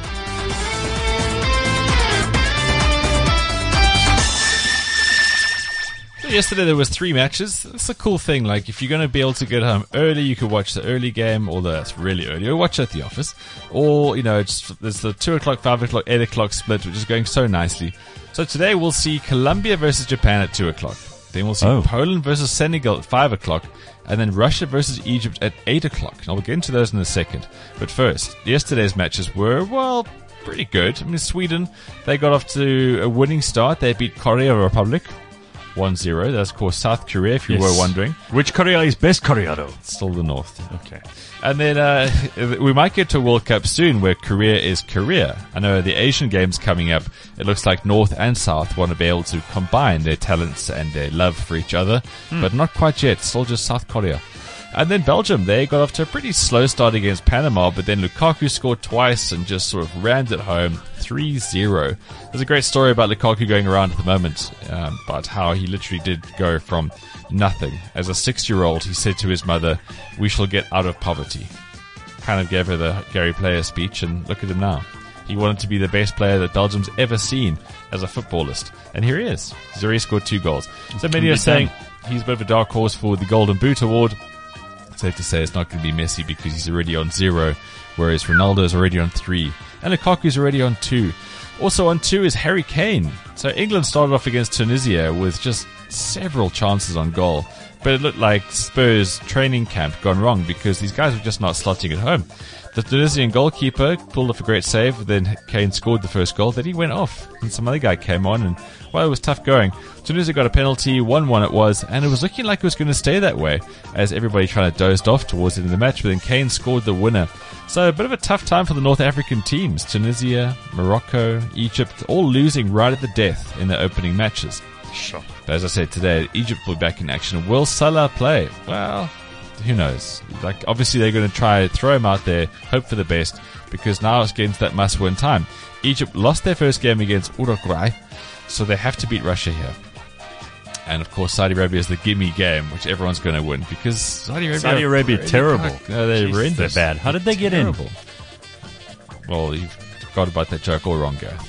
So yesterday there was three matches. That's a cool thing. Like, if you're going to be able to get home early, you could watch the early game, although that's really early, or watch it at the office. Or, you know, it's, there's the two o'clock, five o'clock, eight o'clock split, which is going so nicely. So today we'll see Colombia versus Japan at two o'clock. Then we'll see Oh. Poland versus Senegal at five o'clock. And then Russia versus Egypt at eight o'clock. And I'll get into those in a second. But first, yesterday's matches were, well, pretty good. I mean, Sweden, they got off to a winning start. They beat Korea Republic one zero. That's, of course, South Korea, if you Yes. were wondering. Which Korea is best Korea, though? It's still the North. Okay. And then uh, we might get to a World Cup soon where Korea is Korea. I know the Asian Games coming up, it looks like North and South want to be able to combine their talents and their love for each other, but not quite yet. Still just South Korea. And then Belgium, they got off to a pretty slow start against Panama, but then Lukaku scored twice and just sort of rammed it home three zero. There's a great story about Lukaku going around at the moment, um, about how he literally did go from nothing. As a six-year-old, he said to his mother, "We shall get out of poverty." Kind of gave her the Gary Player speech, and look at him now. He wanted to be the best player that Belgium's ever seen as a footballist. And here he is. He's already scored two goals. So many be are saying done. he's a bit of a dark horse for the Golden Boot Award. Safe to say it's not going to be Messi because he's already on zero, whereas Ronaldo's already on three, and Lukaku's already on two. Also on two is Harry Kane. So England started off against Tunisia with just several chances on goal, but it looked like Spurs' training camp gone wrong because these guys were just not slotting it home. The Tunisian goalkeeper pulled off a great save, then Kane scored the first goal, then he went off, and some other guy came on, and, well, it was tough going. Tunisia got a penalty, one one it was, and it was looking like it was going to stay that way, as everybody kind of dozed off towards the end of the match, but then Kane scored the winner. So a bit of a tough time for the North African teams. Tunisia, Morocco, Egypt, all losing right at the death in their opening matches. Sure. But as I said today, Egypt will be back in action. Will Salah play? Well, who knows? Like, obviously they're going to try throw him out there, hope for the best, because now it's getting to that must-win time. Egypt lost their first game against Uruguay, so they have to beat Russia here. And of course, Saudi Arabia is the gimme game, which everyone's going to win, because Saudi Arabia, Saudi Arabia, really terrible. can't- No, they're Jeez, horrendous. they're bad. How did they get in? Terrible. Well, you've got about that joke all wrong, Gareth.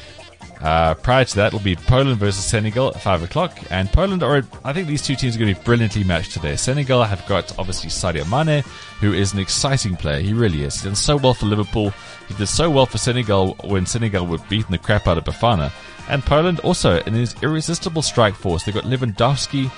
Uh, prior to that, it'll be Poland versus Senegal at five o'clock. And Poland are, I think these two teams are going to be brilliantly matched today. Senegal have got, obviously, Sadio Mane, who is an exciting player. He really is. He's done so well for Liverpool. He did so well for Senegal when Senegal were beating the crap out of Bafana. And Poland also, in his irresistible strike force, they've got Lewandowski.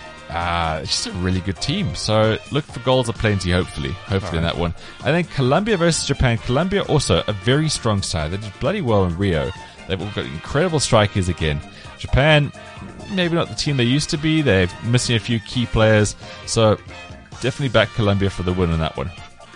Uh, it's just a really good team. So look for goals aplenty, hopefully. Hopefully in that one. And then Colombia versus Japan. Colombia also a very strong side. They did bloody well in Rio. They've all got incredible strikers again. Japan, maybe not the team they used to be. They're missing a few key players. So definitely back Colombia for the win on that one.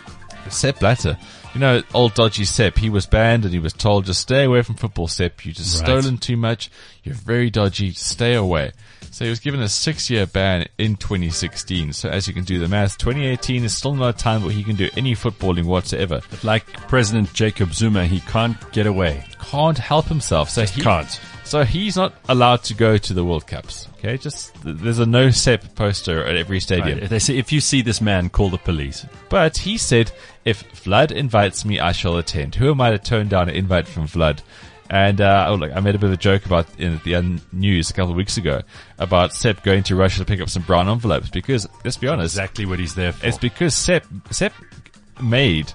Sepp Blatter. You know, old dodgy Sepp, he was banned and he was told, just stay away from football, Sepp. You've just Right. stolen too much. You're very dodgy. Stay away. So he was given a six-year ban in twenty sixteen. So as you can do the math, twenty eighteen is still not a time where he can do any footballing whatsoever. But like President Jacob Zuma, he can't get away. Can't help himself. So he Can't. So he's not allowed to go to the World Cups. Okay, just there's a no Sepp poster at every stadium. Right. They say, if you see this man, call the police. But he said, if Vlad invites me, I shall attend. Who am I to turn down an invite from Vlad? And uh, oh, look, I made a bit of a joke about in the un- news a couple of weeks ago about Sepp going to Russia to pick up some brown envelopes because, let's be honest, Exactly what he's there for. it's because Sepp, Sepp made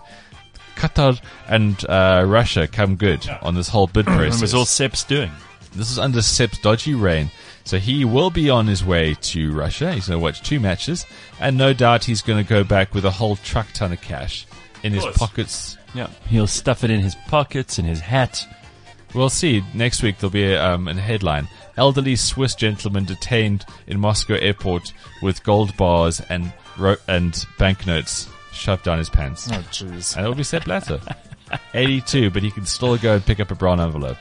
Qatar and uh, Russia come good on this whole bid It process. was all Sepp's doing. This is under Sepp's dodgy reign. So he will be on his way to Russia. He's going to watch two matches. And no doubt he's going to go back with a whole truck ton of cash in his course. pockets. Yeah. He'll stuff it in his pockets, in his hat. We'll see. Next week there'll be a, um, a headline. Elderly Swiss gentleman detained in Moscow airport with gold bars and ro- and banknotes shoved down his pants. Oh, jeez. And it'll be Sepp Blatter. eighty-two, but he can still go and pick up a brown envelope.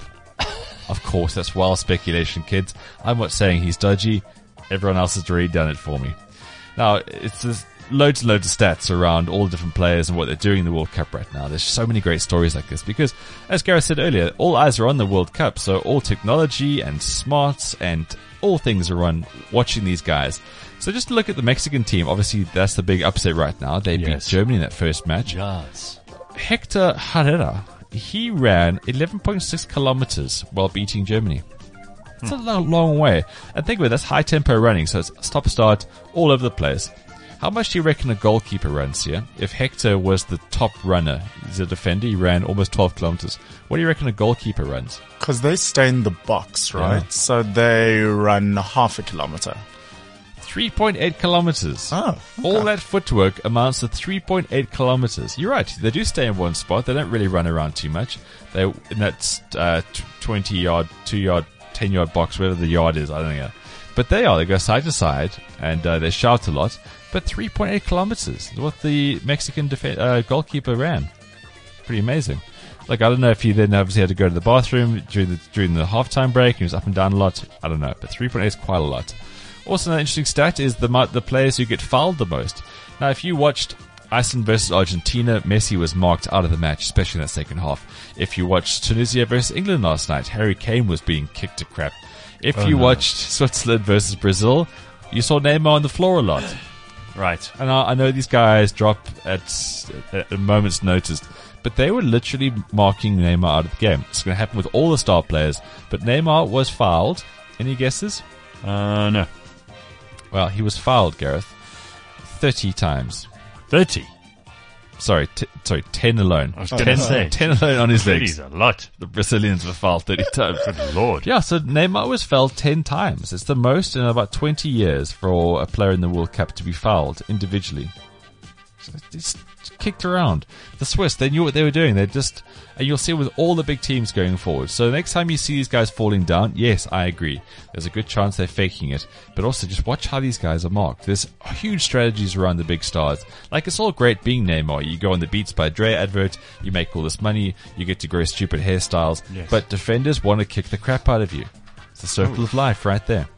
Of course, that's wild speculation, kids. I'm not saying he's dodgy. Everyone else has already done it for me. Now, it's just loads and loads of stats around all the different players and what they're doing in the World Cup right now. There's so many great stories like this because, as Gareth said earlier, all eyes are on the World Cup. So all technology and smarts and all things are on watching these guys. So just look at the Mexican team. Obviously, that's the big upset right now. They Yes. beat Germany in that first match. Yes. Hector Herrera, he ran eleven point six kilometers while beating Germany. It's a long, long way. And think of it, that's high tempo running, so it's stop start all over the place. How much do you reckon a goalkeeper runs here? If Hector was the top runner, he's a defender, he ran almost twelve kilometers. What do you reckon a goalkeeper runs? Because they stay in the box, right? Yeah. So they run half a kilometer. three point eight kilometers. Oh, All okay. that footwork amounts to three point eight kilometers. You're right. They do stay in one spot. They don't really run around too much. They in that uh, twenty yard, two yard, ten yard box, whatever the yard is. I don't know. But they are. They go side to side and uh, they shout a lot. But three point eight kilometers. What the Mexican def- uh, goalkeeper ran. Pretty amazing. Like, I don't know if he then obviously had to go to the bathroom during the during the halftime break. He was up and down a lot. I don't know. But three point eight is quite a lot. Also, an interesting stat is the the players who get fouled the most. Now, if you watched Iceland versus Argentina, Messi was marked out of the match, especially in that second half. If you watched Tunisia versus England last night, Harry Kane was being kicked to crap. If Oh, you no. watched Switzerland versus Brazil, you saw Neymar on the floor a lot. Right. And I, I know these guys drop at, at a moment's notice, but they were literally marking Neymar out of the game. It's going to happen with all the star players, but Neymar was fouled. Any guesses? Uh, no. Well, he was fouled, Gareth, thirty times. thirty. Sorry, t- sorry, ten alone. I was ten, going to say. ten alone on his thirty's legs. a lot. The Brazilians were fouled thirty times. Good Lord. Yeah, so Neymar was fouled ten times. It's the most in about twenty years for a player in the World Cup to be fouled individually. So it's kicked around. The Swiss, they knew what they were doing. They just, and you'll see it with all the big teams going forward. So the next time you see these guys falling down, yes, I agree. There's a good chance they're faking it. But also just watch how these guys are marked. There's huge strategies around the big stars. Like, it's all great being Neymar. You go on the Beats by Dre advert, you make all this money, you get to grow stupid hairstyles. Yes. But defenders want to kick the crap out of you. It's the circle of life right there.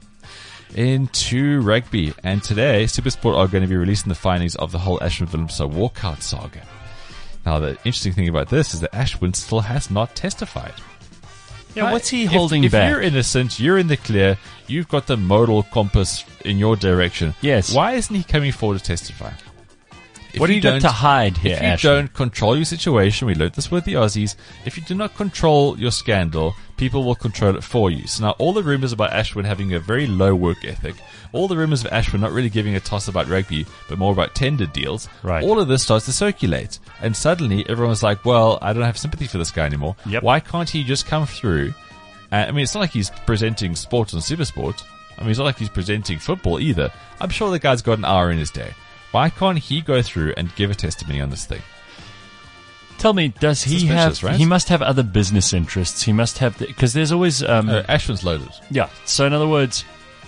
Into rugby, and today Supersport are going to be releasing the findings of the whole Ashwin Willemse walkout saga. Now, the interesting thing about this is that Ashwin still has not testified. Yeah, what's he If- holding if, back? If you're innocent, you're in the clear, you've got the modal compass in your direction. Yes. Why isn't he coming forward to testify? If What do you got don't- to hide here, If you Ashley? don't control your situation, we learned this with the Aussies, if you do not control your scandal, people will control it for you. So now all the rumors about Ashwin having a very low work ethic, all the rumors of Ashwin not really giving a toss about rugby, but more about tender deals, Right. all of this starts to circulate. And suddenly everyone's like, well, I don't have sympathy for this guy anymore. Yep. Why can't he just come through? Uh, I mean, it's not like he's presenting sports on Supersport. I mean, it's not like he's presenting football either. I'm sure the guy's got an hour in his day. Why can't he go through and give a testimony on this thing? Tell me, does he Suspicious, have? right? He must have other business interests. He must have because there's always um, Uh, Ashwin's loaded. yeah. So in other words,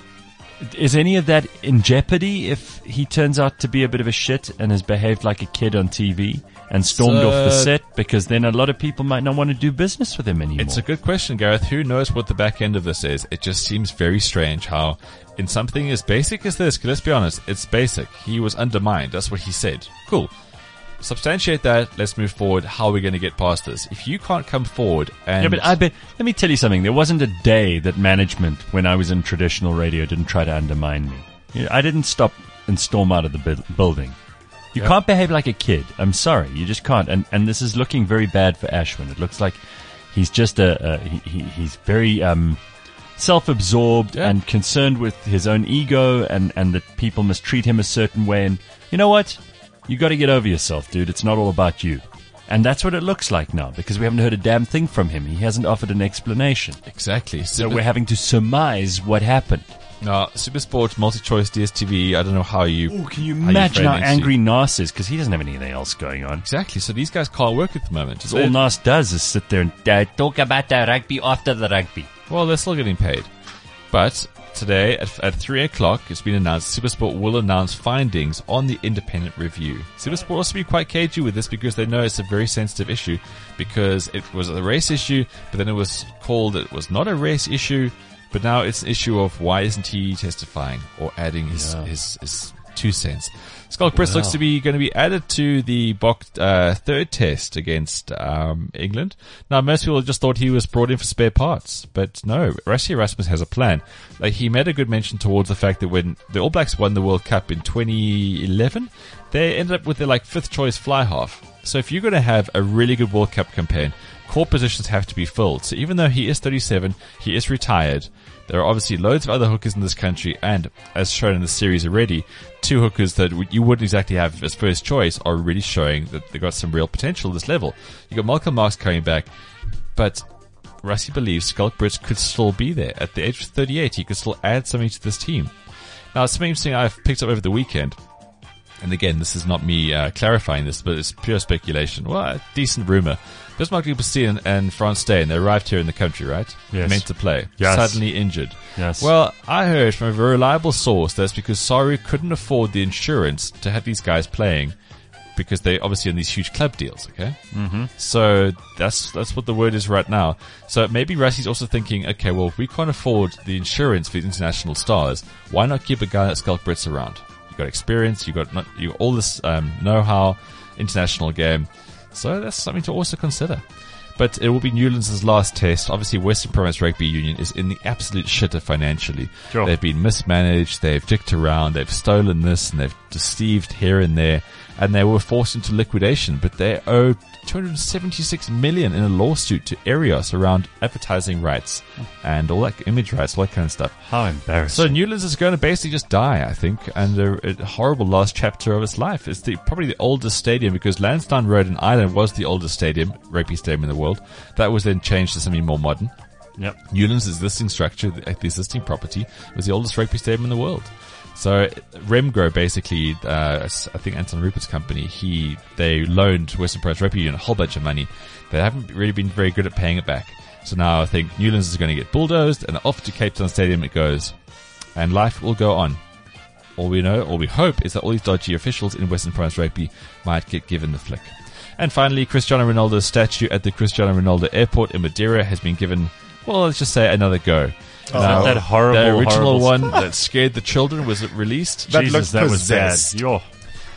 is any of that in jeopardy if he turns out to be a bit of a shit and has behaved like a kid on T V and stormed So- off the set? Because then a lot of people might not want to do business with him anymore. It's a good question, Gareth. Who knows what the back end of this is? It just seems very strange how in something as basic as this, 'cause let's be honest, it's basic. He was undermined. That's what he said. Cool. Substantiate that. Let's move forward. How are we going to get past this? If you can't come forward and... Yeah, but I bet. Let me tell you something. There wasn't a day that management, when I was in traditional radio, didn't try to undermine me. You know, I didn't stop and storm out of the bu- building. You Yep. can't behave like a kid. I'm sorry, you just can't. And and this is looking very bad for Ashwin. It looks like he's just a, a he, he, he's very um, self-absorbed Yeah. and concerned with his own ego, and and that people must treat him a certain way. And you know what? You got to get over yourself, dude. It's not all about you. And that's what it looks like now, because we haven't heard a damn thing from him. He hasn't offered an explanation. Exactly. So Super, we're having to surmise what happened. no, Supersport, multi-choice, D S T V, I don't know how you... Ooh, can you how imagine how frame it. angry Nas is? Because he doesn't have anything else going on. Exactly. So these guys can't work at the moment. All Nas does is sit there and uh, talk about the rugby after the rugby. Well, they're still getting paid. But today at, at three o'clock, it's been announced Supersport will announce findings on the independent review. Supersport will also be quite cagey with this because they know it's a very sensitive issue because it was a race issue, but then it was called it was not a race issue, but now it's an issue of why isn't he testifying or adding his, Yeah. his, his two cents. Skulk Brits Wow. looks to be going to be added to the Bok uh, third test against um, England. Now, most people just thought he was brought in for spare parts, but no, Rassie Erasmus has a plan. Like he made a good mention towards the fact that when the All Blacks won the World Cup in twenty eleven, they ended up with their like fifth choice fly half. So if you're going to have a really good World Cup campaign, core positions have to be filled. So even though he is thirty-seven, he is retired. There are obviously loads of other hookers in this country, and as shown in the series already, two hookers that you wouldn't exactly have as first choice are really showing that they've got some real potential at this level. You got Malcolm Marx coming back, but Rassie believes Skulk Brits could still be there. At the age of thirty-eight, he could still add something to this team. Now, something interesting I've picked up over the weekend, and again, this is not me uh, clarifying this, but it's pure speculation. Well, a decent rumor. Bismarck Duplessis and, and France Day, and they arrived here in the country, right? Yes. Meant to play. Yes. Suddenly injured. Yes. Well, I heard from a very reliable source that's because Saru couldn't afford the insurance to have these guys playing because they're obviously on these huge club deals, okay? Mm-hmm. So that's that's what the word is right now. So maybe Rassie's also thinking, okay, well, if we can't afford the insurance for these international stars, why not keep a guy like Skulk Brits around? You've got experience, you've got not, you got all this um, know-how, international game. So that's something to also consider. But it will be Newlands' last test. Obviously, Western Province Rugby Union is in the absolute shitter financially. Sure. They've been mismanaged, they've dicked around, they've stolen this, and they've deceived here and there, and they were forced into liquidation. But they owe two hundred seventy-six million dollars in a lawsuit to Erios around advertising rights and all that image rights, all that kind of stuff. How embarrassing. So Newlands is going to basically just die, I think, and a, a horrible last chapter of its life. It's the, probably the oldest stadium because Lansdowne Road in Ireland was the oldest stadium, rugby stadium in the world. That was then changed to something more modern. Yep. Newlands' existing structure, the, the existing property, was the oldest rugby stadium in the world. So Remgro basically, uh, I think Anton Rupert's company, he they loaned Western Province Rugby Union a whole bunch of money. They haven't really been very good at paying it back. So now I think Newlands is going to get bulldozed, and off to Cape Town Stadium it goes, and life will go on. All we know, all we hope, is that all these dodgy officials in Western Province Rugby might get given the flick. And finally, Cristiano Ronaldo's statue at the Cristiano Ronaldo Airport in Madeira has been given, well, let's just say another go. Oh, that, that horrible, the original horrible one that scared the children was released. That Jesus, looked that was bad. possessed. Yo.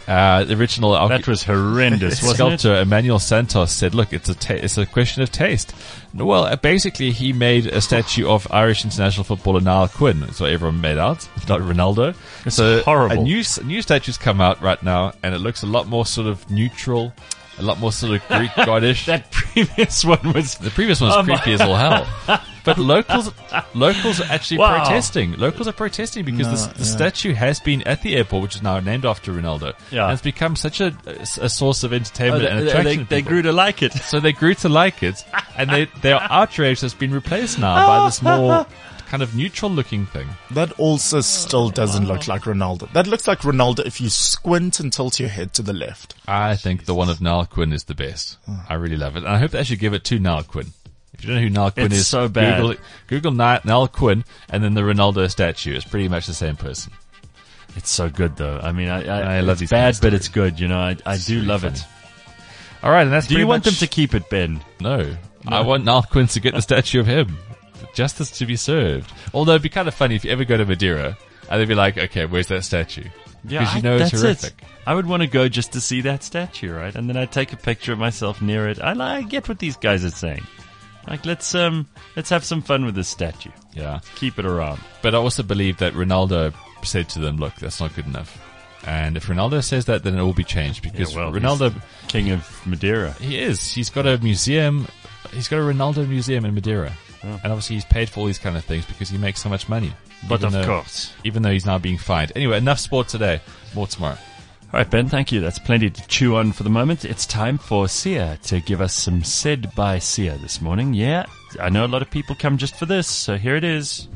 Uh, the original archi- That was horrendous, wasn't it? sculptor Emmanuel Santos said, "Look, it's a ta- it's a question of taste." Well, uh, basically, he made a statue of Irish international footballer Niall Quinn. That's what everyone made out, not Ronaldo. It's so horrible. A new s- new statue's come out right now, and it looks a lot more sort of neutral, a lot more sort of Greek goddish. That previous one was... The previous one's Oh, creepy my- as all hell. But locals, locals are actually Wow. protesting. Locals are protesting because No, the, the yeah. statue has been at the airport, which is now named after Ronaldo. Yeah. And it's become such a, a source of Oh, entertainment they, and they, attraction. they, to they people. grew to like it. So they grew to like it, and they they are outraged it's been replaced now by this more kind of neutral looking thing. That also still doesn't look like Ronaldo. That looks like Ronaldo if you squint and tilt your head to the left. I think the one of Niall Quinn is the best. I really love it, and I hope they actually give it to Niall Quinn. If you don't know who Niall Quinn It's is, so bad. Google, Google Ni- Niall Quinn, and then the Ronaldo statue. It's pretty much the same person. It's so good, though. I mean, I, I, I love it's these bad, kind of but stories. it's good. You know, I, I do really love funny. it. All right, and that's Do you pretty want them much- to keep it, Ben? No. I want Niall Quinn to get the statue of him. Justice to be served. Although it'd be kind of funny if you ever go to Madeira and they'd be like, okay, where's that statue? Because you I- know it's that's horrific. It. I would want to go just to see that statue, right? And then I'd take a picture of myself near it. I, I get what these guys are saying. Like, let's um, let's have some fun with this statue. Yeah. Keep it around. But I also believe that Ronaldo said to them, look, that's not good enough. And if Ronaldo says that, then it will be changed because Yeah, well, Ronaldo, he's King of Madeira. he is. He's got a museum. He's got a Ronaldo museum in Madeira. Oh. And obviously he's paid for all these kind of things because he makes so much money. But Even of though- course. Even though he's now being fined. Anyway, enough sport today. More tomorrow. All right, Ben, thank you. That's plenty to chew on for the moment. It's time for Sia to give us some Said by Sia this morning. Yeah, I know a lot of people come just for this, so here it is.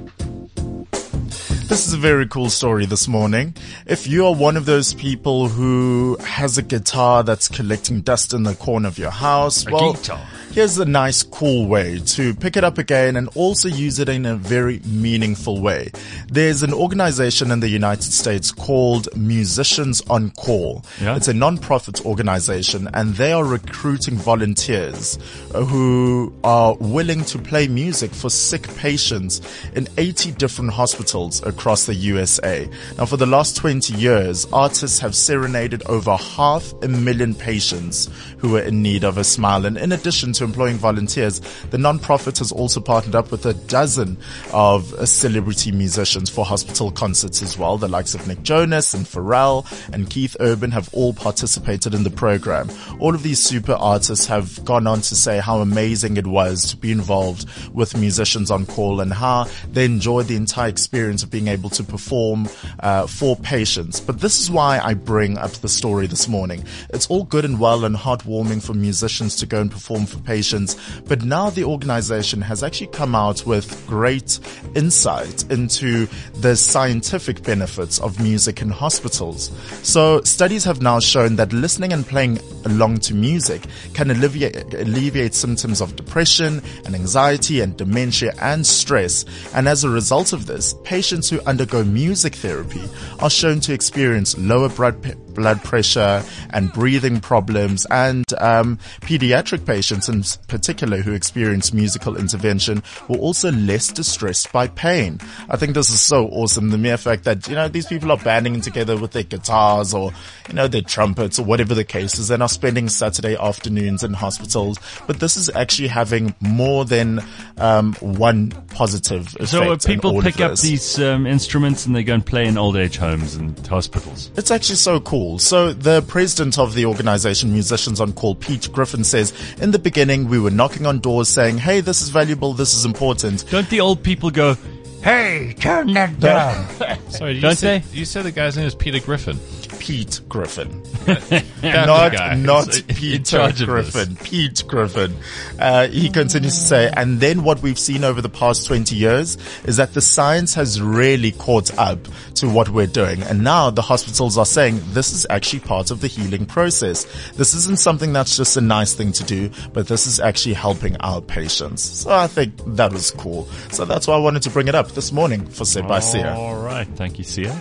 This is a very cool story this morning. If you are one of those people who has a guitar that's collecting dust in the corner of your house, A well, guitar. here's a nice, cool way to pick it up again and also use it in a very meaningful way. There's an organization in the United States called Musicians on Call. Yeah. It's a non-profit organization, and they are recruiting volunteers uh, who are willing to play music for sick patients in eighty different hospitals across the U S A. Now, for the last twenty years, artists have serenaded over half a million patients who are in need of a smile. And in addition to employing volunteers, the non-profit has also partnered up with a dozen of uh, celebrity musicians for hospital concerts as well. The likes of Nick Jonas and Pharrell and Keith Urban have all participated in the program. All of these super artists have gone on to say how amazing it was to be involved with Musicians on Call and how they enjoyed the entire experience of being able to perform uh, for patients. But this is why I bring up the story this morning. It's all good and well and heartwarming for musicians to go and perform for patients, but now the organization has actually come out with great insight into the scientific benefits of music in hospitals. So studies have now shown that listening and playing along to music can alleviate, alleviate symptoms of depression and anxiety and dementia and stress. And as a result of this, patients who undergo music therapy are shown to experience lower blood pe- blood pressure and breathing problems, and um, pediatric patients in particular who experience musical intervention were also less distressed by pain. I think this is so awesome. The mere fact that, you know, these people are banding together with their guitars or, you know, their trumpets or whatever the case is, and are spending Saturday afternoons in hospitals. But this is actually having more than um, one positive effect. So uh, in people all pick of up this. these um, instruments and they go and play in old age homes and hospitals. It's actually so cool. So the president of the organization, Musicians on Call, Pete Griffin, says, in the beginning, we were knocking on doors saying, hey, this is valuable, this is important. Don't the old people go, hey, turn that down? Sorry, you Don't said, you said the guy's name is Peter Griffin. Pete Griffin. That's not the guy. not He's in Peter charge of this. Griffin. Pete Griffin. Uh, he continues to say, and then what we've seen over the past twenty years is that the science has really caught up to what we're doing. And now the hospitals are saying this is actually part of the healing process. This isn't something that's just a nice thing to do, but this is actually helping our patients. So I think that was cool. So that's why I wanted to bring it up this morning for Said by Sia. All right. Thank you, Sia.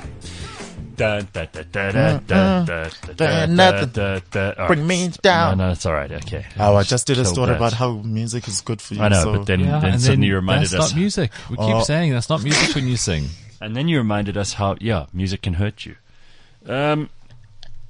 Da, da, da, da, da, da, da, da, Nothing. da, da. All Bring right. me down. No, no, it's all right. Okay. Oh, I just did a Killed story that. about how music is good for you. I know, so. but then, Yeah, then and suddenly then you reminded that's us. not music. We keep Oh. saying that's not music when you sing. And then you reminded us how, yeah, music can hurt you. Um,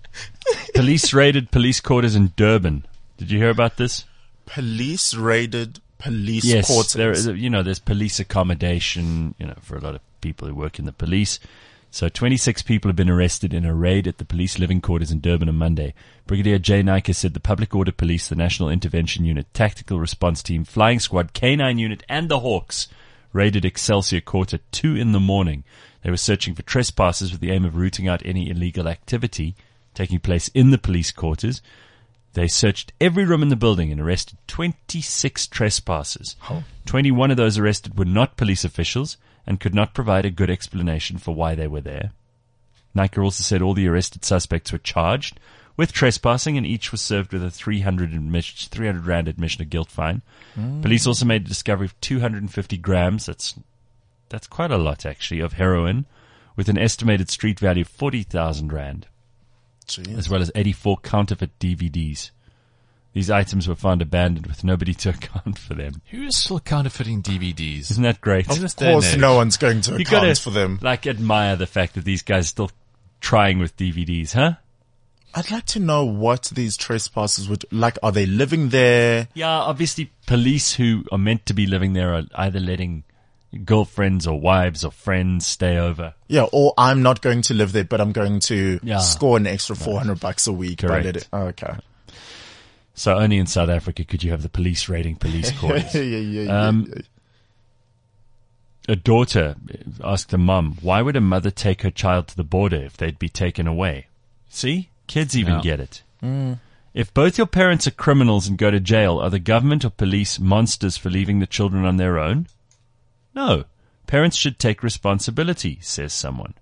Police raided police quarters in Durban. Did you hear about this? Police raided police Yes, quarters. there is, you know, there's police accommodation, you know, for a lot of people who work in the police. So twenty-six people have been arrested in a raid at the police living quarters in Durban on Monday. Brigadier Jay Naika said the Public Order Police, the National Intervention Unit, Tactical Response Team, Flying Squad, K nine Unit, and the Hawks raided Excelsior Court at two in the morning. They were searching for trespassers with the aim of rooting out any illegal activity taking place in the police quarters. They searched every room in the building and arrested twenty-six trespassers. Oh. twenty-one of those arrested were not police officials and could not provide a good explanation for why they were there. Naika also said all the arrested suspects were charged with trespassing and each was served with a three hundred, admission, three hundred rand admission of guilt fine. Mm. Police also made a discovery of two hundred fifty grams, that's, that's quite a lot actually, of heroin with an estimated street value of forty thousand rand. Jeez. As well as eighty-four counterfeit D V Ds. These items were found abandoned with nobody to account for them. Who is still counterfeiting D V Ds? Isn't that great? Of course, no one's going to You account gotta, for them. like, admire the fact that these guys are still trying with D V Ds, huh? I'd like to know what these trespassers would like. Are they living there? Yeah, obviously police who are meant to be living there are either letting girlfriends or wives or friends stay over. Yeah, or I'm not going to live there, but I'm going to Yeah. score an extra four hundred bucks a week. Correct. By letting, oh, okay. So only in South Africa could you have the police raiding police quarters. yeah, yeah, yeah, Um, yeah. A daughter asked a mum, why would a mother take her child to the border if they'd be taken away? See? Kids even Yeah. get it. If both your parents are criminals and go to jail, are the government or police monsters for leaving the children on their own? No. Parents should take responsibility, says someone.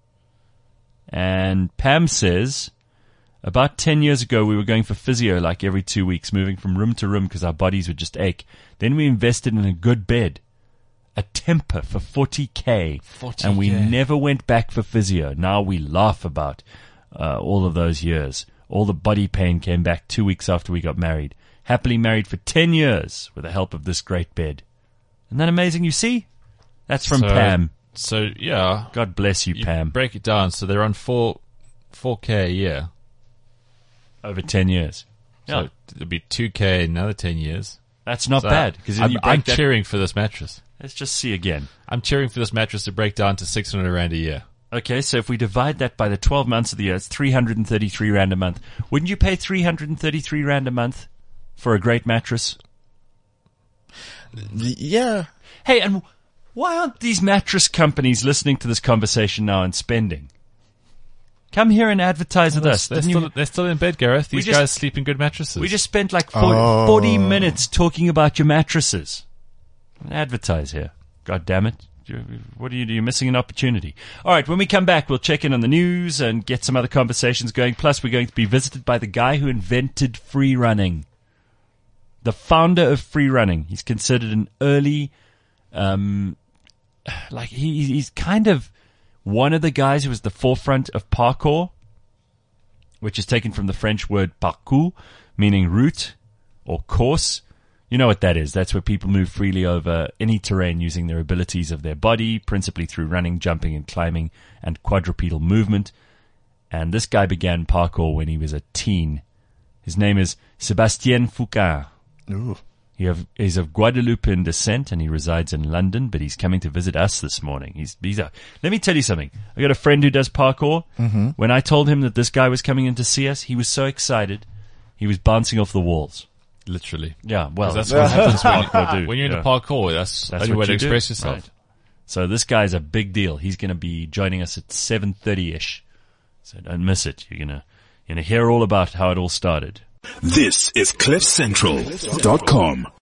And Pam says, about ten years ago, we were going for physio like every two weeks, moving from room to room because our bodies would just ache. Then we invested in a good bed, a Temper for forty K, forty K. and we never went back for physio. Now we laugh about uh, all of those years. All the body pain came back two weeks after we got married. Happily married for ten years with the help of this great bed. Isn't that amazing? You see? That's from So- Pam. So, yeah. God bless you, You Pam. break it down. So they're on four, four K a year. Over ten years. So Yeah. it'll be two K in another ten years. That's not So bad. Because I'm, you break I'm that, cheering for this mattress. let's just see again. I'm cheering for this mattress to break down to six hundred rand a year. Okay, so if we divide that by the twelve months of the year, it's three hundred thirty-three rand a month. Wouldn't you pay three hundred thirty-three rand a month for a great mattress? Yeah. Hey, and why aren't these mattress companies listening to this conversation now and spending? Come here and advertise with us. They're Didn't you- still, they're still in bed, Gareth. These just- guys sleep in good mattresses. we just spent like forty, Oh. forty minutes talking about your mattresses. Advertise here. God damn it. You- What are you doing? You're missing an opportunity. All right, when we come back, we'll check in on the news and get some other conversations going. Plus, we're going to be visited by the guy who invented free running. The founder of free running. He's considered an early, um, like he, he's kind of one of the guys who was the forefront of parkour, which is taken from the French word parcours, meaning route or course. You know what that is. That's where people move freely over any terrain using their abilities of their body, principally through running, jumping, and climbing, and quadrupedal movement. And this guy began parkour when he was a teen. His name is Sébastien Foucault. Ooh. He have, he's of Guadeloupean descent and he resides in London, but he's coming to visit us this morning. He's, he's a, let me tell you something. I got a friend who does parkour. Mm-hmm. When I told him that this guy was coming in to see us, he was so excited. He was bouncing off the walls. Literally. Yeah, well, 'Cause that's what happens when, parkour do. when you're Yeah. into parkour. That's, That's the only what way to you do. express yourself. Right. So this guy's a big deal. He's going to be joining us at seven thirty-ish. So don't miss it. You're going to, you're going to hear all about how it all started. This is cliff central dot com.